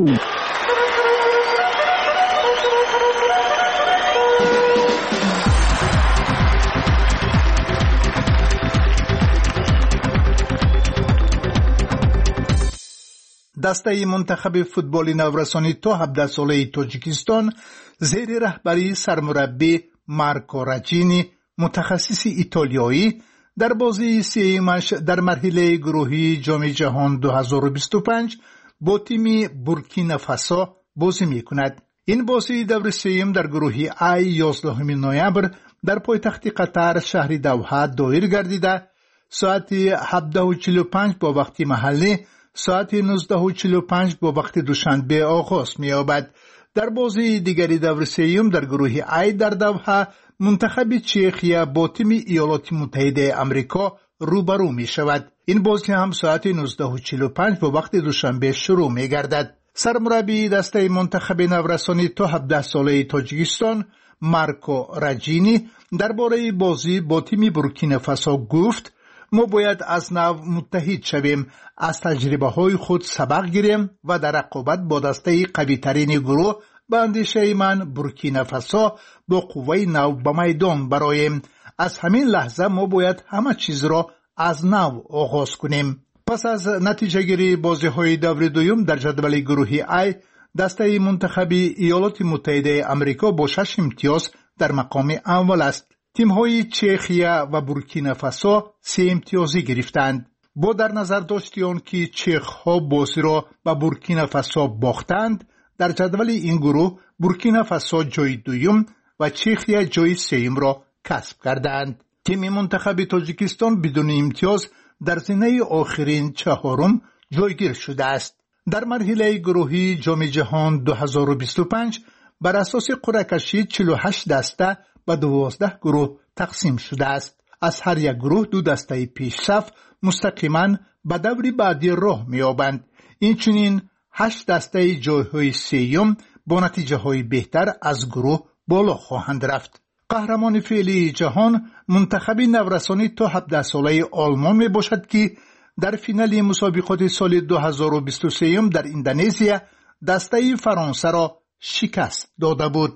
دسته منتخب فوتبال نورسانی تا هفده ساله تاجیکستان زیر رهبری سرمربی مارکو راجینی متخصص ایتالیایی در بازی سومش در مرحله گروهی جام جهان دو هزار و بیست و پنج با تیم بورکینافاسو بازی می‌کند. این بازی دور سوم در گروهی آی یازدهم نوامبر در پایتخت قطر شهر دوحه دایر گردیده ساعت هفده و چهل و پنج با وقت محلی ساعت نوزده و چهل و پنج با وقت دوشنبه آغاز می‌یابد. در بازی دیگری دور سوم در گروه آی در دوحه منتخب چخیا با تیم ایالات متحده آمریکا روبرو می‌شود. این بازی هم ساعت نوزده و چهل و پنج با وقت دوشنبه شروع می‌گردد. سرمربی دسته منتخب نورسانی تا هفده ساله تاجیکستان مارکو راجینی درباره بازی با تیم بورکینافاسو گفت: ما باید از نو متحد شویم، از تجربه های خود سبق گیریم و در رقابت با دسته قوی ترین گروه به اندیشه من بورکینافاسو با قوه نو به میدان برایم. از همین لحظه ما باید همه چیز را از نو آغاز کنیم. پس از نتیجه گیری بازی های دور دوم در جدول گروهی آی دسته منتخبی ایالات متحده آمریکا با شش امتیاز در مقام اول است. تیم های چخیا و بورکینافاسو سه امتیازی گرفتند. با در نظر داشتن که چخ ها بازی را به بورکینافاسو باختند، در جدول این گروه بورکینافاسو جای دوم و چخیا جای سوم را کسب کردند. تیم منتخب تاجیکستان بدون امتیاز در زینه آخرین چهارم جایگیر شده است. در مرحله گروهی جام جهان دو هزار و بیست و پنج بر اساس قرعه کشی چهل و هشت دسته و دوازده گروه تقسیم شده است. از هر یک گروه دو دسته پیشرف مستقیما به دور بعدی راه می‌یابند. اینچنین هشت دسته جایهای سوم با نتیجه های بهتر از گروه بالا خواهند رفت. قهرمان فعلی جهان منتخب نورسانی تا هفده ساله آلمان می باشد که در فینال مسابقات سال دو هزار و بیست و سه در اندونزیا دسته فرانسه را شکست داده بود.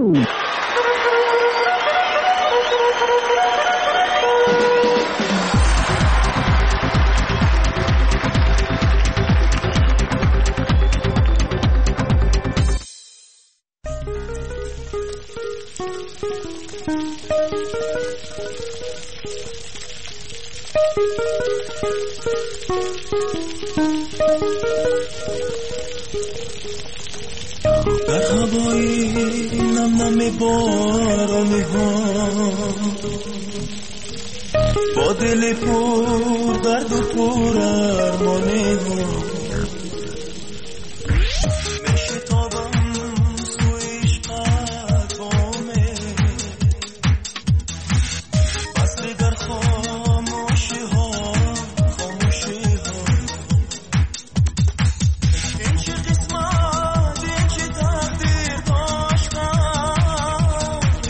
در هوای نم نم بارانی ها با دل پر درد و پر ارمانی ها میشتابم سوی عشقت بامه بسته در خاموشی ها خاموشی ها این چه قسمت این چه تقدیر داشتم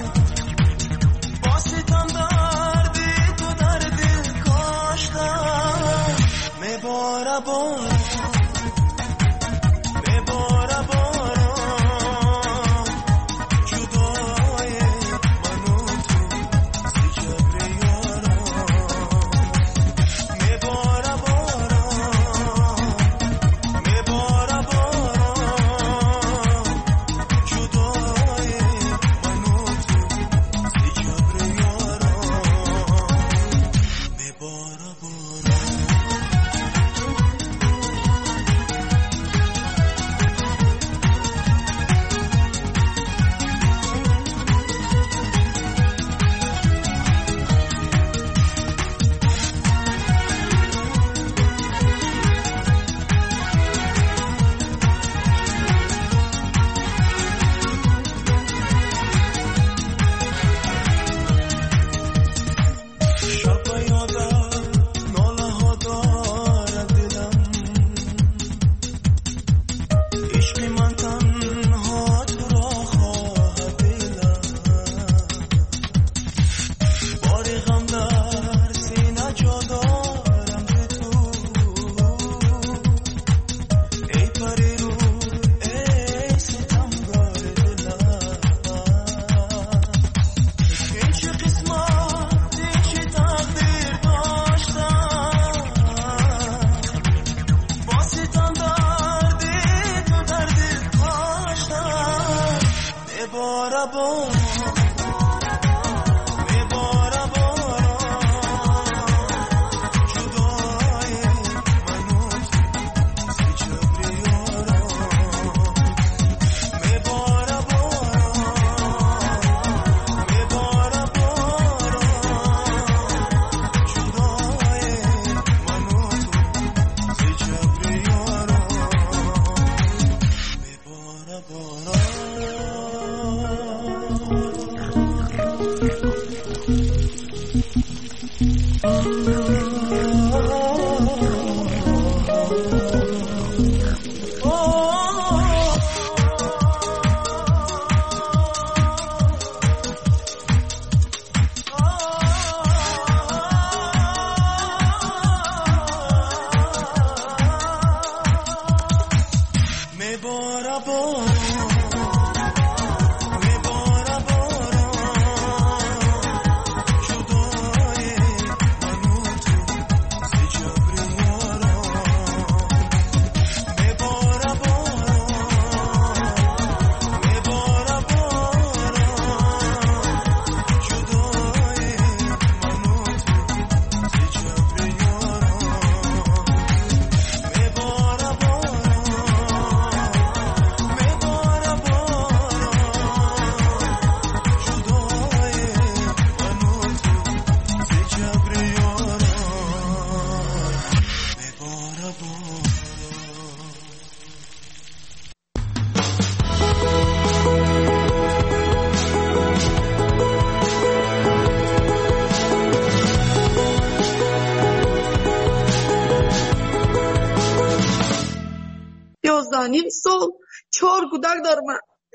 نیم سال چهار کودک دارم.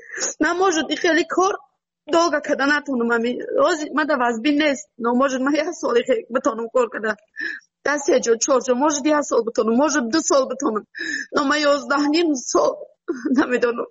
نموجود خیلی کار دوگا کده نتونم. من در وزبی نیست. نموجود من یه سالی خیلی بتونم کار کده. دستی جو چهار جو موجود یه سال بتونم. موجود دو سال بتونم. نما یازده نیم سال نمیدونم.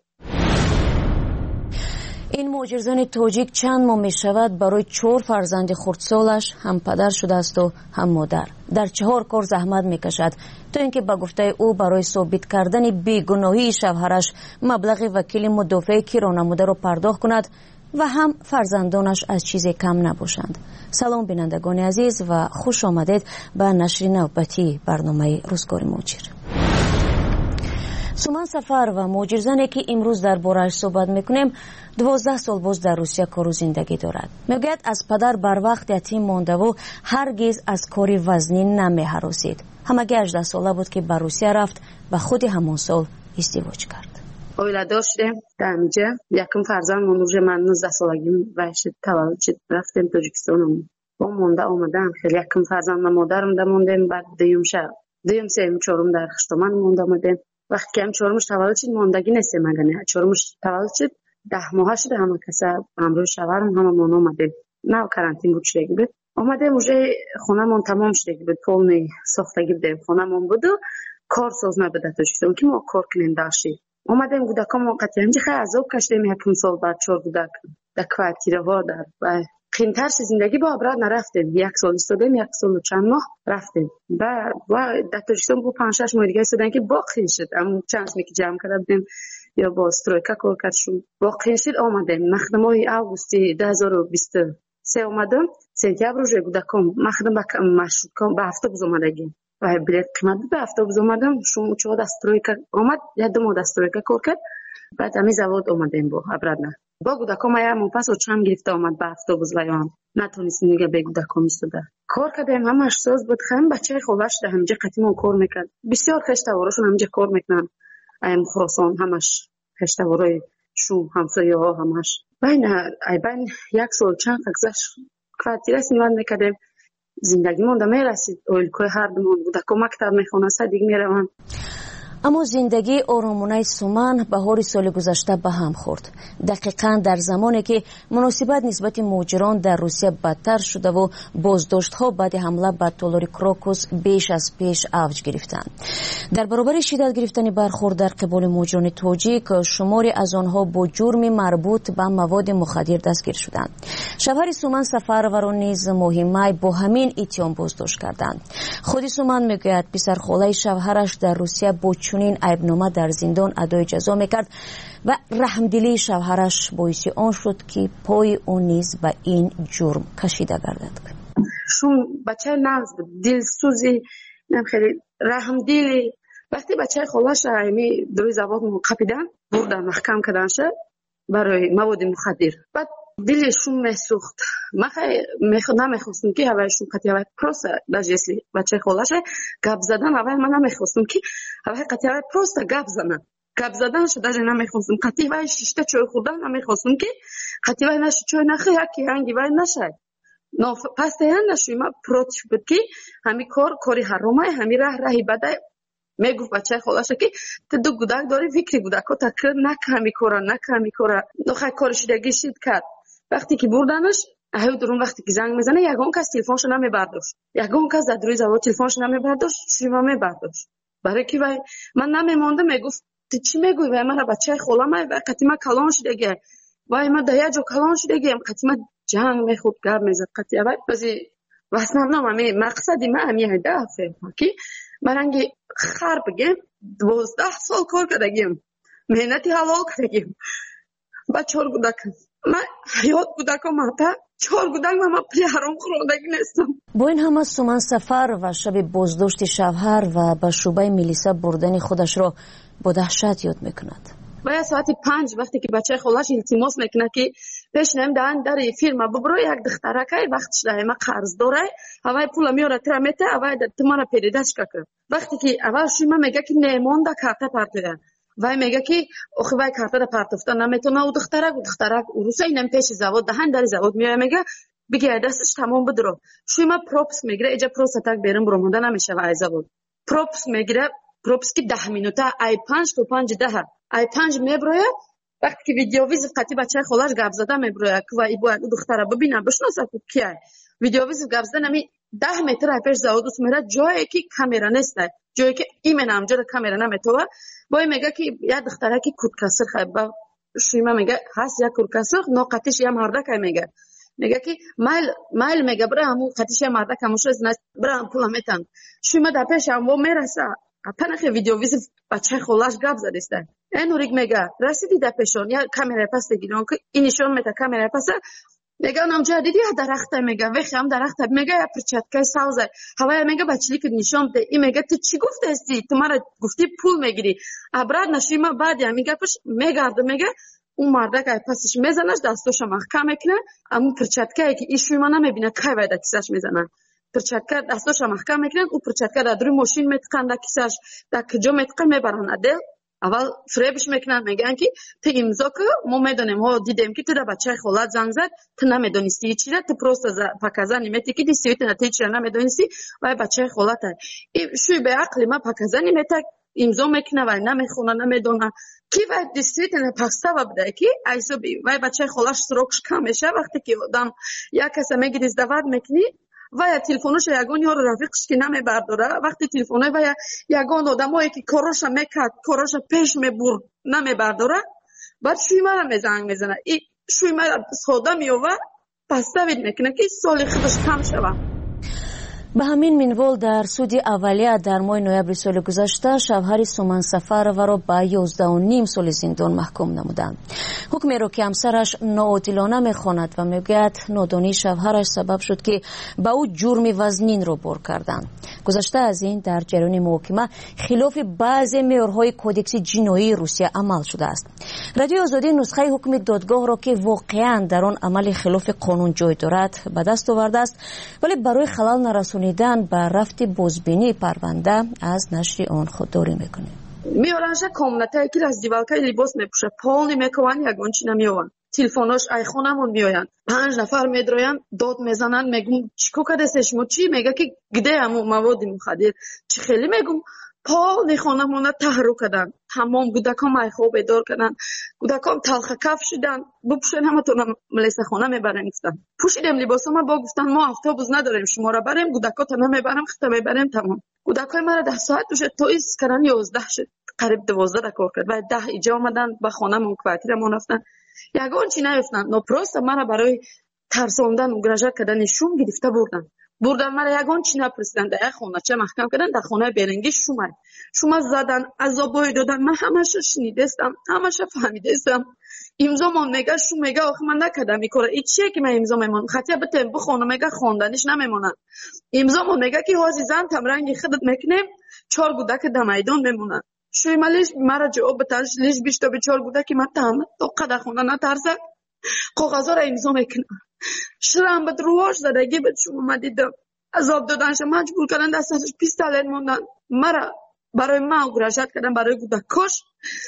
این مهاجرزن تاجیک چند ماه می شود برای چهار فرزند خردسالش هم پدر شده است و هم مادر. در چهار کار زحمت می کشد تا اینکه با گفته او برای ثابت کردن بیگناهی شوهرش مبلغ وکیل مدافع کیرانموده را پرداخت کند و هم فرزندانش از چیزی کم نباشند. سلام بینندگان عزیز و خوش آمدید به نشر نوبتی برنامه روزگار مهاجر. سومن سفر و مهاجرزنی که امروز در بارش صحبت میکنیم دوازده سال باز در روسیه کار و زندگی دارد. میگوید از پدر بر وقت یتیم مانده و هرگز از کاری وزنی نمی‌هراسید. همگی هجده ساله بود که به روسیه رفت و خود همان سال ازدواج کرد. اویلا داشتیم در اینجا یکم فرزند منوژه من نوزده سالگیم وحشت تولد شد رفتیم تاجیکستان. با مونده آمدم خیلی یکم فرزند مادرم در موندیم. بعد دیوم شد دیوم سیم چهارم در خشتمان مونده آمدیم. وقتی که هم چهارمش تولد شد ماندگی نیستیم مگه چهارمش تولد شد ده ماه شد همه کسا امروز شوهرم همه من آمده نه کرانتین بود شده بود آمده موجه خونه من تمام شده بود پولنی ساختگی بود خونه من بود کارساز نبوده تاجیکستان که ما کار کنیم داشتی اومدیم گودکا ما قطعا اینجا خیلی عذاب کشیدیم یکم سال بعد چهار گودک در کوارتیره ها در و قیمترش زندگی با ابراد نرفتیم یک سال استادیم یک سال و چند ماه رفتیم و و در تاجیکستان با پنج شش ماه دیگه استادن که باقی شد اما چند می که جمع کرده بودیم یا با استرویکا کار کردیم باقی شد آمدیم مخدم های آگوستی دو هزار و بیست و سه اومدم سپتامبر روز گودکم مخدم با مشکم با اتوبوس اومدگیم و بلیط قیمت به اتوبوس اومدم شما چهار استرویکا آمد یا دو ماه استرویکا کار کرد بعد همین زواد اومدیم با ابراد نه با گودکم ما یه پس و چند گرفته آمد به اتوبوس ویان نتونستیم دیگه به گودکم ایستاده کار کردیم همش ساز بود خم بچه خوبش ده همینجا قدیمون کار میکرد بسیار خشتوارشون همینجا کار میکنن ایم خراسان همش خشتوارای شو همسایه ها همش بین ای بین یک سال چند گذشت کوارتیره سیمان میکردیم زندگی مونده میرسید اویلکوی هر دمون گودکم مکتب میخونه صدیق میروند اما زندگی آرامانه سومن بهار سال گذشته به هم خورد. دقیقاً در زمانی که مناسبت نسبت مهاجران در روسیه بدتر شده و بازداشت‌ها بعد حمله به تالار کراکوس بیش از پیش اوج گرفتند. در برابر شدت گرفتن برخورد در قبال مهاجران تاجیک، شماری از آنها با جرم مربوط به مواد مخدر دستگیر شدند. شوهر سومن سفروران نیز مهمه با همین اتهام بازداشت کردند. خود سومن میگوید پسرخاله شوهرش در روسیه با چنین عیبنامه در زندان ادای جزا میکرد و رحمدلی شوهرش باعث آن شد که پای اون نیز به این جرم کشیده گردد. شون بچه ناز دلسوزی نم خیلی رحمدلی وقتی بچه خالش همی دروی زباد قپیدن بردن محکم کردن شد برای مواد مخدر بعد دلشون میسوخت من خیلی نمیخواستم که هوایشون قطعی هوای پروست داشتی بچه خالش گپ زدن هوای من نمیخواستم که هوای قطعی هوای پروست گپ زدن گپ زدن شد داشتی نمیخواستم قطعی هوای شیشته چوی خوردن نمیخواستم که قطعی هوای نشد چوی نخی یکی هنگی هوای نشد پس دیان نشوی ما پروتش بود که همی کار کاری حرامه همی راه راهی بده میگفت بچه خالش که تو دو گودک داری فکری گودک ها تکرر نک همی کارا نک همی کارا نخواه کارشیدگی شید کرد وقتی که بردنش اهو درون وقتی که زنگ میزنه یگان کس تلفنش نمی برداشت یگان کس در روی زواد تلفنش نمی برداشت شیما می برداشت برای کی وای من نمیمونده میگفت تو چی میگوی وای من بچه خالم وای قطعی کلان شدگه وای من دایا جو کلان شدگه قطعی جنگ میخورد گرم میزد قطعی وای بازی واسنام نمی مقصدی من همی هدف کی مرنگی خر بگم دوازده سال کار کردگیم مهنتی حلال کردگیم با چهار گودک من حیات گودکم ماتا چهار گودک من پلی حرام خوردگی نیستم. با این همه سومن سفر و شب بازداشت شوهر و به شعبه میلیسا بردن خودش را با دهشت یاد میکند. و ساعت پنج وقتی که بچه خالش التماس میکنه که پیش نم دهن در فیلم ببرو یک دخترکه وقتش ده ما قرض داره هوای پول میاره ترمته هوای تمام پیریدش که وقتی که اول شما میگه که نمونده کارت پارتیه وای میگه که اخ وای کارت پارتفتا نمیتونه او دخترک او دخترک او روسا اینم پیش زواد دهن در زواد میاره میگه بگه دستش تمام بدرو شما پروپس میگیره اجا پروس تاک برم برمونده نمیشه وای زواد پروپس میگیره پروپس که ده مینوته ای پنج تو پنج ده ای پنج میبروه وقتی که ویدیو ویز قطعی بچه خالش گپ زده میبروه که وای باید او دختره ببینم بشناسه که کیه ویدیو ویز گپ زده نمی ده متر پیش زوادوس میره جایی که کامera نیست جایی که ایمن هم جور کامera نمیتوه وای میگه که یه دختره که کود کسر خیلی شیما میگه هست یک کود کسر ناقتیش یه مردک میگه میگه که مایل مایل میگه برای همون قتیش یه مردک هموش از نست برای هم پولا میتن شیما در پیش هم و میرسه پنخی ویدیو ویز بچه خلاش گپ زدیسته این اوریگ میگه رسیدی در پیشون یا کامera پس بگیرون که اینشون میته کامera پس میگه نامجا دیدی یا درخته میگه وقتی هم درخته میگه یا پرچتکای سوزه هوای میگه بچلی که نشون بده این میگه تو چی گفته استی تو مرا گفتی پول میگیری ابراد نشیما بعد یا میگه پش میگرده میگه اون مردک پسش میزنه دستوش محکم میکنه اما پرچتکایی که ایشوی ما نمیبینه کی وای دکسش میزنه پرچتکا دستوش محکم میکنه او پرچتکا در روی ماشین میتقن دکسش در کجا میتقن میبرن ادل اول فریبش میکنن میگن که تو امضا که ما میدونیم ها دیدیم که تو در بچه خالت زنگ زد تو نمیدونستی چی ده تو پروست پاکزن نمیتی که دیستی تو نتی چی نمیدونستی و بچه خالت شوی به عقل ما پاکزن نمیتک امضا میکنه و نمیخونه نمیدونه کی و دیستی تو پاستا و بده که ایسو بی و بچه خالش سروکش کم میشه وقتی که آدم یک کس میگه ازدواج میکنی و تلفنش یگان یار رفیقش که نمیبرداره وقتی تلفن و یگان آدمایی که کارش میکرد کارش پیش میبرد نمیبرداره بعد شوی مرا میزنگ میزنه این شوی مرا ساده میوه پس دوید میکنه که سالی خودش کم شوه. به همین منوال در سود اولیه در ماه نوامبر سال گذشته شوهر سومن سفرова را به یازده و نیم سال زندان محکوم نمودند. حکمی را که همسرش ناعادلانه میخواند و میگوید نادانی شوهرش سبب شد که به او جرم وزنین را بار کردند. گذشته از این در جریان محاکمه خلاف بعضی معیارهای کودکس جنایی روسیه عمل شده است. رادیو آزادی نسخه حکم دادگاه را که واقعا در آن عمل خلاف قانون جای دارد به دست آورده است ولی برای خلل نرسانیدن به رفت بازبینی پرونده از نشر آن خودداری میکنه. میارنش کامنته که از دیوالکه لباس میپوشه پالنی میکوان یگان چی نمیوان تلفنش ایخونمون میآین پنج نفر میدراین داد میزنن میگم چیکو کردی شما چی میگه که گده همو مواد مخدر چی خیلی میگم پالنی خانمون تحرک کردن تمام گودکام ایخو بیدار کردن گودکام تلخ کف شدن بپوشن همتون ملیسه خانه میبرن گفتن پوشیدم لباسام با گفتن ما اتوبوس نداریم شما را بریم گودکات نمیبرم خطه میبریم تمام گودکای مرا ده ساعت دوشه تا ایس کردن یازده شد قریب دوازده کار کرد و ده ایجا آمدن به خانه من کوارتیرمون رفتن یگان چی نیفتن نپروست مرا برای ترساندن و گرجت کردن شوم گرفته بردن بردن مرا یگان چی نپرسیدن در خونه چه محکم کردن در خونه برنگی شومه شومه زدن عذابای دادن من همش شنیدستم همش فهمیدستم امضا من میگه شو میگه آخه من نکردم میکره این چیه که من امضا میمونم خطیه به تمپو خونه میگه خواندنش نمیمونن امضا من میگه که عزیزان تم رنگی خودت میکنیم چهار گودک در میدان میمونن شوی مالیش مرا جواب بتاش لیش بیشتر به چهار گودک من تام تو قد خونه نترسه کاغذا را امضا میکنه شرم به درواش زدگی به شما من دیدم عذاب دادنش مجبور کردن دستش پیستالت موندن مرا برای من اگرشت کردن برای گودکش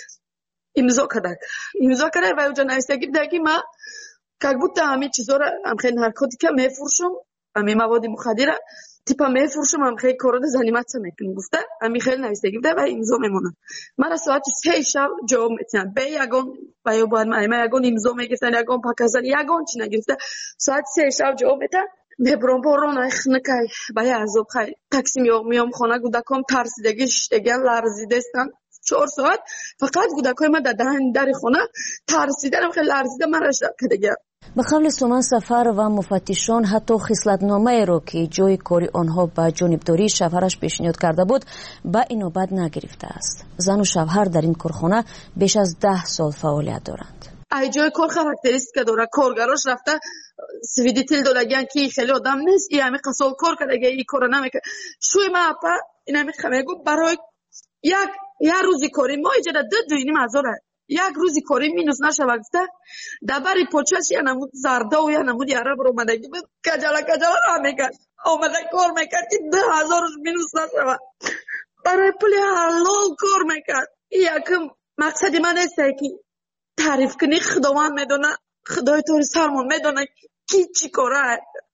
امضا کردن امضا کردن و اونجا نوشته که ما как будто همه چیزا را هم خیلی نارکوتیکا میفروشم همه مواد مخدر تیپا میفروشم هم خیلی کارو زنیمت میکنم گفته همین خیلی نوشته گفته و امضا میمونن من ساعت سه شب جواب میتونم به یگان و یا باید من یگان امضا میگفتن یگان پاکزن یگان چی نگفته ساعت سه شب جواب میتونم میبرم برون اخ نکای با یه عذاب خیلی تاکسی میام میام خانه گودکام ترسیدگی شتگن لرزیدستن چهار ساعت فقط گودکای ما در در خونه ترسیدن خیلی لرزیده من رشد کردگی. به قول سومن سفر و مفتشان حتی خصلتنامه را که جای کاری آنها به جانبداری شوهرش پیشنهاد کرده بود به اینوبت نگرفته است. زن و شوهر در این کارخانه بیش از ده سال فعالیت دارند. ای جای کار خاراکتریستیک داره کارگراش رفته سویدیتل دولگیان که خیلی آدم نیست ای همه قصال کار کرده ای کار نمیکنه شوی ما اپا این همه خمیگو برای یک یک روزی کاری ما ایجاده دو دوینیم ازاره یک روزی کاری مینوس نشه وقته دبری پوچش یا نمود زرده و یا نمود یاره برو اومده که کجالا کجالا را میکرد اومده کار میکرد که ده هزارش مینوس نشه برای پولی حلال کار میکرد یکم مقصدی من ایسته که تعریف کنی خداوند میدونه خدای طور سرمون میدونه کی چی کاره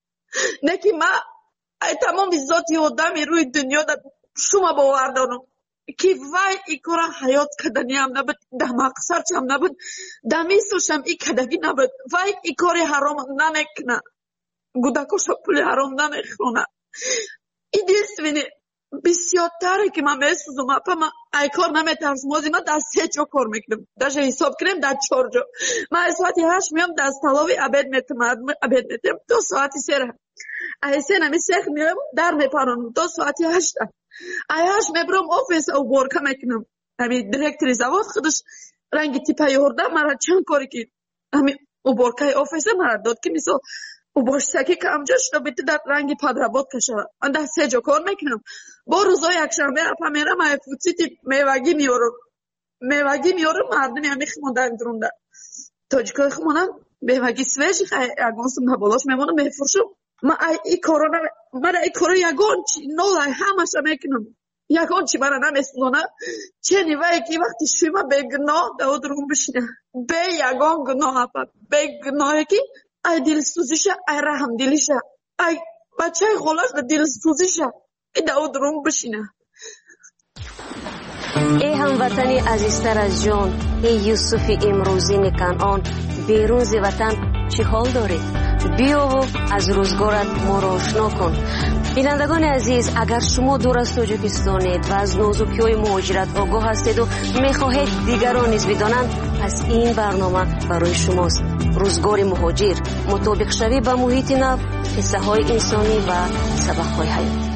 نه که ما تمام ذاتی آدمی روی دنیا در شما باور دارم که وای ای کار حیات کدنی هم نبود ده مقصر هم نبود دمیسوش هم ای کدگی نبود وای ای کار حرام نمیکنه گودکوش پول حرام نمیخونه ای دیست وینه بسیار تره که من میسوزم اپا من ای کار نمیترسم موزی من دست سه جا کار میکنم داشته حساب کنیم در چار جا من ساعتی هشت میام دست تلاوی عبید میتم عبید میتم دو ساعتی سره ای سه نمی سیخ میام در میپرانم دو ساعتی هشت ایاش میبرم آفیس او بارکه میکنم همین دیرکتری زواد خودش رنگ تیپه یورده مرا چند کاری که همین او بارکه آفیس مرا داد که مثل او باشتکی که همجا شده بیتی در رنگ پادرباد کشه من ده سه جا کار میکنم با روزای یک شنبه اپا میرم ای فوتسیتی میوگی میارم میوگی میارم مردمی همی خمونده درونده تاجیکای خمونن میوگی سویجی اگانسم نبالاش میمونم میفرشم من ای کارو نمی من ای کارو یگان چی نولای همش میکنم یگان چی مرا نمیسلونه چه نیوه که وقتی شویمه به گناه دو درون بشینه به یگان گناه اپا به گناهی که ای دل سوزیشه ای رحم دلیشه ای بچه غلاش دل سوزیشه ای دو درون بشینه. ای هموطنی عزیزتر از جان ای یوسف امروزین کنعان بیرون ز وطن چی حال دارید؟ بیا و از روزگارت ما را آشنا کن. بینندگان عزیز، اگر شما دور از تاجیکستانید و از نازکی‌های مهاجرت آگاه هستید و می‌خواهید دیگران نیز بدانند، پس این برنامه برای شماست. روزگار مهاجر، مطابق شوی با محیط نو، قصه‌های انسانی و سبق‌های حیاتی.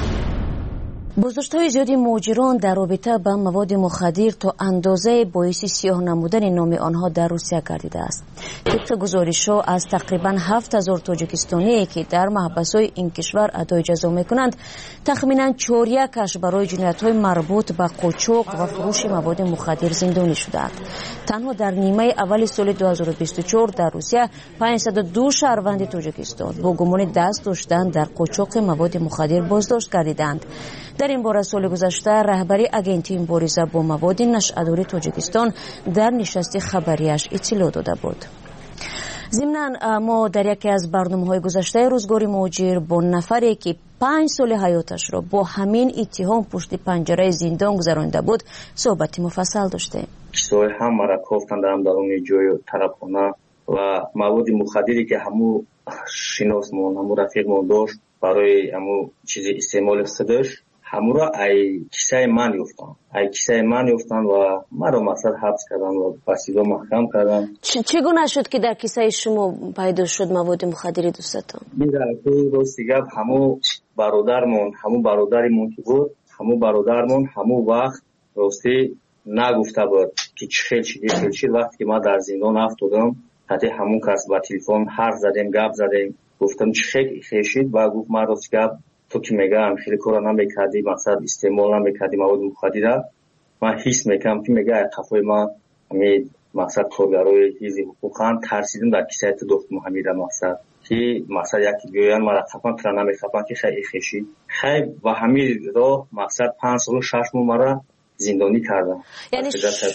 بازداشت‌های زیادی مهاجران در رابطه با مواد مخدر تا اندازه باعث سیاه نمودن نام آنها در روسیه گردیده است. طبق گزارش‌ها از تقریباً هفت هزار تاجیکستانی که در محبس‌های این کشور ادای جزا می‌کنند، تخمیناً چهار یکش برای جنایت‌های مربوط به قاچاق و فروش مواد مخدر زندانی شده‌اند. تنها در نیمه اول سال دو هزار و بیست و چهار در روسیه پانصد و دو شهروند تاجیکستان با گمان دست داشتن در قاچاق مواد مخدر بازداشت گردیدند. در این باره سال گذشته رهبری اگنتی مبارزه با مواد نشأه‌داری تاجیکستان در نشست خبریش اطلاع داده بود. ضمناً ما در یکی از برنامه‌های گذشته روزگار مهاجر با نفری که پنج سال حیاتش را با همین اتهام پشت پنجره زندان گذرانده بود صحبت مفصل داشتیم. چیزهای هم مرا گفتند در اون جای طرفخانه و مواد مخدری که همو شناسمون همو رفیقمون داشت برای همو چیز استعمال خودش همو را ای کیسه من یافتن ای کیسه من یافتن و مرا مقصد حبس کردن و بسیار محکم کردن. چگونه شد که در کیسه شما پیدا شد مواد مخدری دوستتون؟ این در راستی گپ همو برادرمون همو برادریمون که بود همو برادرمون همو وقت راستی نگفته بود که چه خیلی چیزی خیلی چیز. وقتی که ما در زندان افتادم حتی همون کس با تلفن حرف زدیم گپ زدیم گفتم چه خیلی خیلی شد و گفت ما راستی گپ تو که میگم خیلی کارا نمیکردی مقصد استعمال نمیکردی مواد مخدر من حس میکنم که میگه قفای ما همین مقصد کارگرای حزب حقوقا ترسیدم در کیسه تو دختم همین مقصد که مقصد یکی بیاین مرا خفن کردن نمیخفن که خیلی خیشی خیلی و همین راه مقصد پنج سال و شش ماه مرا زندانی کردن. یعنی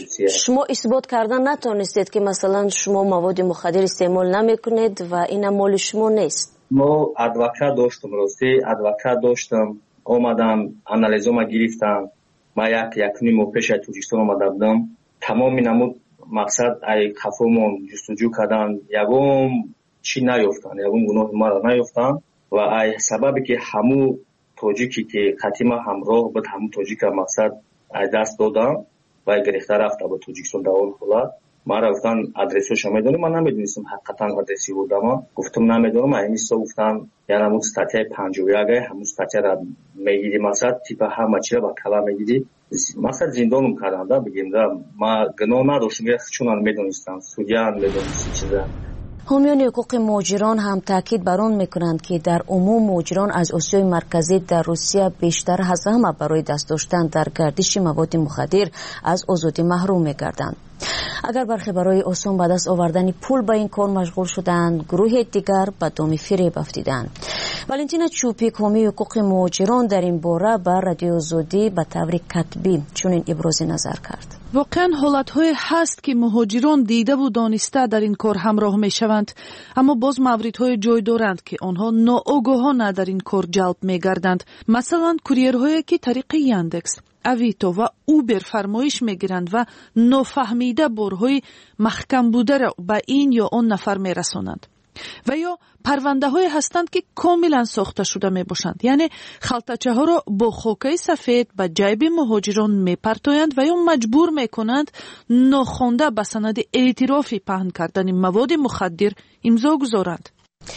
شما اثبات کردن نتونستید که مثلا شما مواد مخدر استعمال نمیکنید و این مال شما نیست؟ ما ادوکات داشتم راستی ادوکات داشتم آمدم آنالیزوما گرفتم ما یک یک نیم ماه پیش تاجیکستان آمده بودم تمام نمود مقصد ای خفومون جستجو کردن یگم چی نیافتن یگم گناه ما را نیافتن و ای سببی که همو تاجیکی که خطیما همراه بود همو تاجیک مقصد ای دست دادم و گرفته رفته به تاجیکستان در اون حالت ما را گفتن آدرسش نمیدونم من نمیدونستم حقیقتا آدرسی بودم گفتم نمیدونم اینیستا گفتن یعنی همون استاتیا پنجاه و یک همون استاتیا را میگیری مثلا تیپ همه چی را با کلا میگیری مثلا زندانم کردن دا بگیم دا ما گناه نداشتم چون من میدونستم سودیا میدونستم چیزا. حامیان حقوق مهاجران هم تاکید بر آن میکنند که در عموم مهاجران از آسیای مرکزی در روسیه بیشتر از همه برای دست داشتن در گردش مواد مخدر از آزادی محروم میگردند. اگر برخی برای آسان به دست آوردن پول به این کار مشغول شدند، گروه دیگر به دام فریب افتادند. والنتینا چوپیک حامی حقوق مهاجران در این باره به رادیو آزادی به طور کتبی چنین ابراز نظر کرد. واقعا حالت‌های هست که مهاجران دیده و دانسته در این کار همراه می‌شوند، اما باز موردهای جای دارند که آنها ناآگاهانه در این کار جلب می‌گردند. مثلا کوریرهایی که طریق یاندکس، اویتو و اوبر فرمایش می‌گیرند و نافهمیده بارهای محکم بوده را به این یا آن نفر می‌رسانند. و یا پرونده های هستند که کاملا ساخته شده می باشند، یعنی خلطچه ها را با خاکه سفید به جیب مهاجران می پرتایند و یا مجبور می کنند ناخوانده به سند اعترافی پهن کردن مواد مخدر امضا گذارند.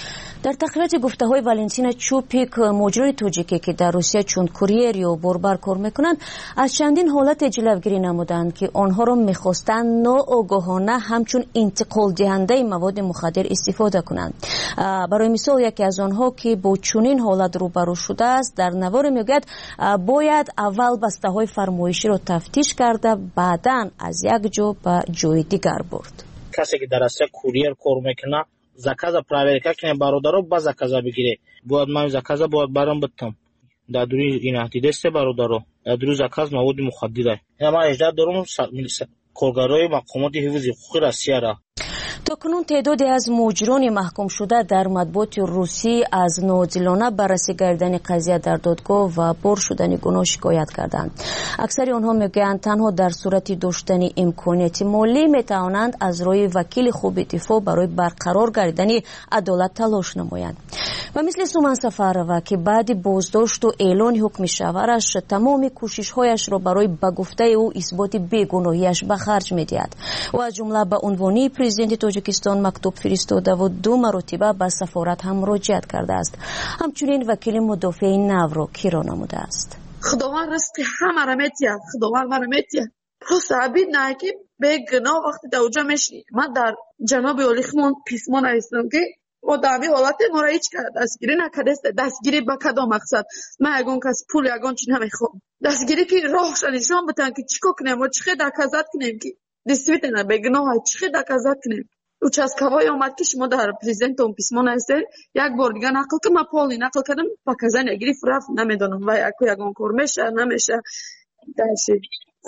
در تقریرات گفته های والنتینا چوپیک مهاجران تاجیکی که در روسیه چون کوریر یا باربر کار میکنند از چندین حالت جلوگیری نمودند که آنها را میخواستند ناآگاهانه همچون انتقال دهنده مواد مخدر استفاده کنند. برای مثال یکی از آنها که با چنین حالت روبرو شده است در نوار میگوید باید اول بسته های فرمایشی را تفتیش کرده بعداً از یک جا به جای دیگر برد. کسی که در روسیه کوریر کار میکنه заказа проверка کنه برادرو با заказа بگیره باید من заказа باید برام بدم در دوری این احتیدست برادرو در دوری заказ مواد مخدره. ما اجازه دارم کارگرای مقامات حفظ حقوق روسیه را. تاکنون تعدادی از مجرمان محکوم شده در مطبوعات روسی از ناعادلانه بررسی کردن قضیه در دادگاه و بر شدن گناه شکایت کردند. اکثر آنها میگویند تنها در صورت داشتن امکانیت مالی میتوانند از روی وکیل خوب دفاع برای برقرار گردیدن عدالت تلاش نمایند. و مثل سومن سفرова که بعد بازداشت و اعلان حکم شوهرش تمام کوشش‌هایش را برای به گفته او اثبات بیگناهیش به خرج می‌دهد و از جمله به عنوان پرزیدنت تاجیکستان مکتوب فرستاده و دو مرتبه به سفارت هم مراجعت کرده است. همچنین وکیل مدافع نو را کرا نموده است. خداوند رزق همه را می‌دهد، خداوند ما را می‌دهد. پس عبید نه که بیگناه وقتی در اونجا میشی. من در جناب اولیخمون پیسمان هستم که و دامی حالت ما را هیچ دستگیری نکرده است. دستگیری به کدام مقصد؟ من یگان کس پول یگان چی نمیخوام. دستگیری که راهش نشان بدن که چیکار کنیم و چی دکازات کنیم که دیسویتنا بگناه چی دکازات کنیم. участковой اومد که شما در پرزیدنت اون پیسمان هستین یک بار دیگه نقل که من پولی نقل کردم پاکزن یگیری فرف نمیدونم و یک یگان کار میشه نمیشه داشتی.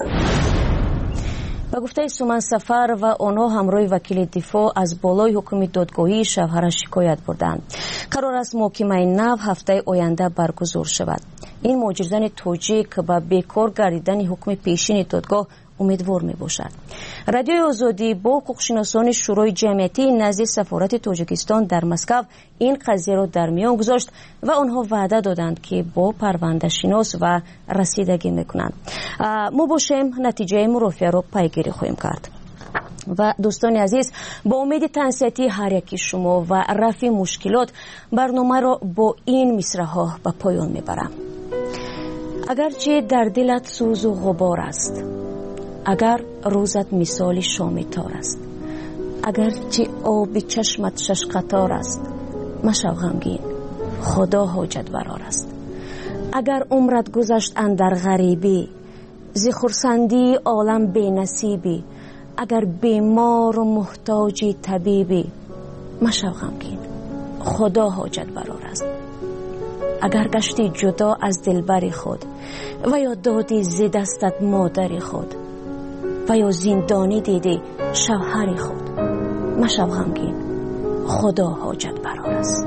به گفته سومن سفر و آنها همراه وکیل دفاع از بالای حکم دادگاهی شوهرش شکایت بردند. قرار است محاکمه نو هفته آینده برگزار شود. این مجرم تاجیک به بیکار گردیدن حکم پیشین دادگاه امیدوار می باشد. رادیوی آزادی با حقوقشناسان شورای جمعیتی نزد سفارت تاجیکستان در مسکو این قضیه را در میان گذاشت و آنها وعده دادند که با پرونده شناس و رسیدگی میکنند. ما باشیم نتیجه مرافعه را پیگیری خواهیم کرد. و دوستان عزیز با امید تنصیتی هر یکی شما و رفع مشکلات برنامه را با این مصرع‌ها به پایان میبرم. اگرچه در دلت سوز و غبار است، اگر روزت مثال شام تار است، اگرچه آب چشمت شش قطار است، مشو غمگین، خدا حاجت برار است. اگر عمرت گذشت اندر غریبی، ز خرسندی عالم بی نصیبی، اگر بیمار و محتاجی طبیبی، مشو غمگین، خدا حاجت برار است. اگر گشتی جدا از دلبر خود و یا دادی ز دستت مادر خود و یا زندانی دیدی شوهر خود، مشو غمگین، خدا حاجت برار است.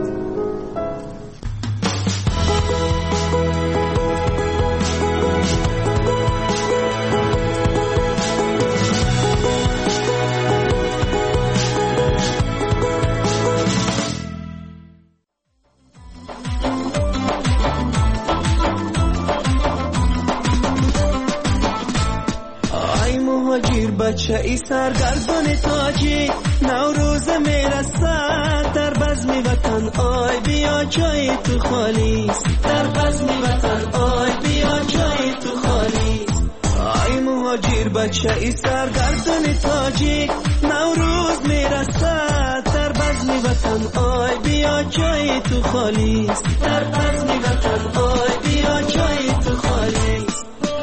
بچه ای سرگردان تاجی نوروز میرسد در بزم وطن آی بیا جای تو خالیست، در بزم وطن آی بیا جای تو خالیست. آی مهاجر بچه ای سرگردان تاجی نوروز میرسد در بزم وطن آی بیا جای تو خالیست، در بزم وطن آی بیا جای تو خالیست.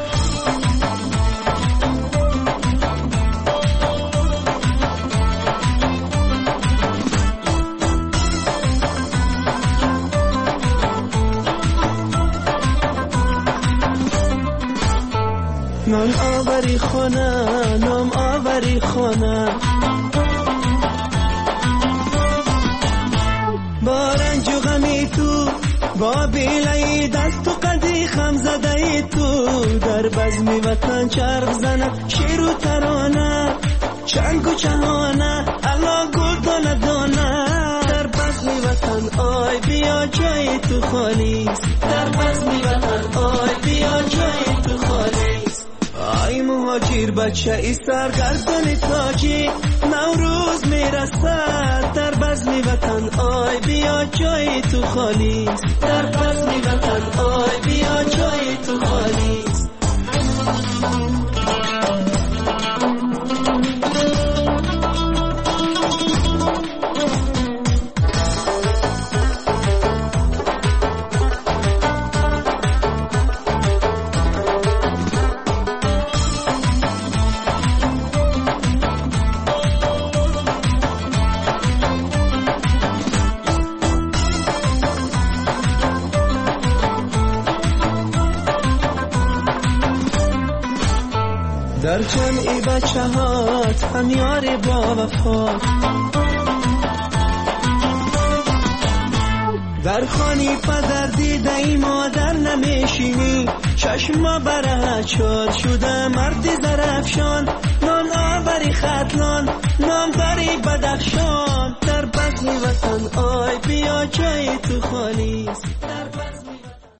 نام آوری خانه، نام آوری خانه، با رنج و غمی تو، با بیلای دست و قدی خم زده تو، در بزم وطن چرخ زند شیر و ترانه، چنگ و چهانه الله گردان دانه، در بزم وطن آی بیا جای تو خالیست، در بزم وطن آی بیا جای تو خالیست. آی مهاجر بچه ای سرگردان تاجی نوروز میرسد در بزم وطن آی بیا جای تو خالیست، در بزم وطن آی بیا جای تو خالیست. در جمعی بچه هات هم یاری با وفات در خانی پدر دیده ای مادر نمیشینی چشما برهت شد شده مردی زرفشان نان آوری خطلان نام داری بدخشان در بزم وطن آی بیا جای تو خالیست در بزم